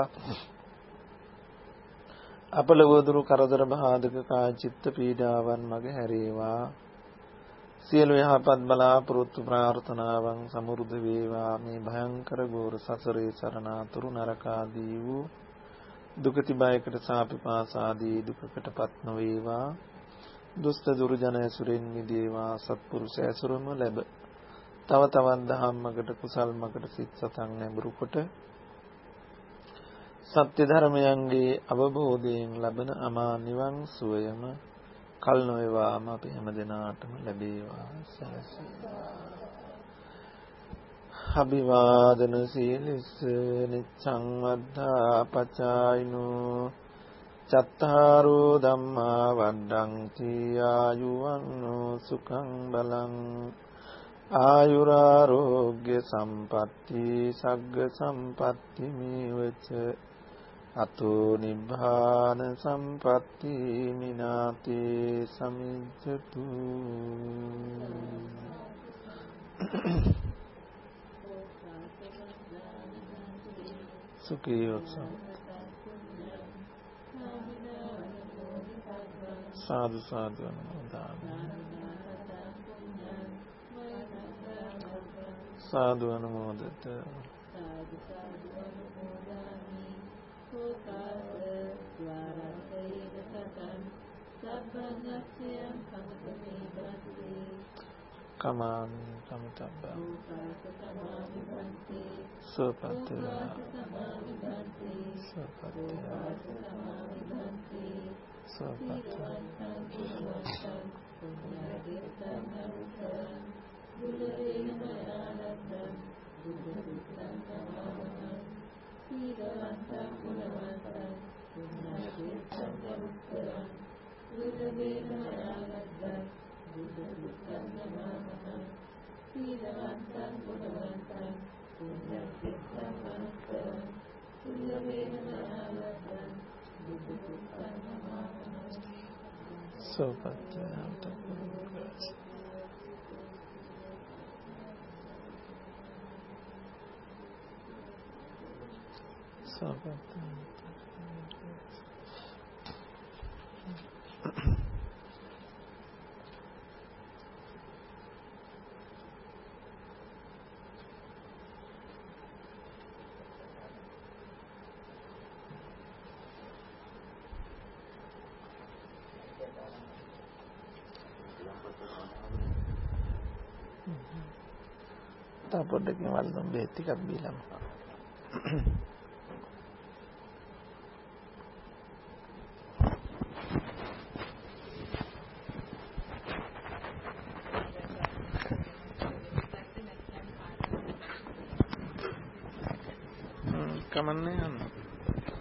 අපලව දුරු කරදර බාධක කාය චිත්ත පීඩාවන් මග හැරේවා. සියලු යහපත් බලාපොරොත්තු ප්‍රාර්ථනාවන් සමෘද්ධ වේවා. මේ භයංකර ගෝර සසරේ සරණාතුරු නරකාදී වූ දුකති බයකට සාපිපාසාදී දුකකටපත් නොවේවා. දුෂ්ට දුර්ජන ඇසුරෙන් මිදේවා. සත්පුරුෂ ඇසුරම ලැබ තව තවත් ධම්මකට කුසල්මකට සිත් සතන් නැඹුරු කොට සත්‍ය ධර්මයන්ගේ අවබෝධයෙන් ලබන අමා නිවන් සුවයම කල් නොවේවාම අපි හැම දිනාටම ලැබේවා. සනසීවා. අභිවාදන සීලිස්ස නිච්ඡං වද්ධා පචායිනෝ චත්තාරෝ ධම්මා වඩ්ඩಂತಿ ආයුවන්නෝ සුඛං බලං ආයුරාෝග්‍ය සම්පatti සග්ග සම්පatti මේවච අතෝ නිබ්බාන සම්පatti මිනාතේ සමිච්ඡතු. සුඛියොත්සව සාදු සාදු අනුමෝදාමි. සාදු අනුමෝදත. කමාන් සමතබ්බං සුපත්ති සුපත්ති සුපත්ති තා පොඩ්ඩකින් වල්දම් බෙහෙත් ටිකක් බීලම. කමන්නේ යන්න.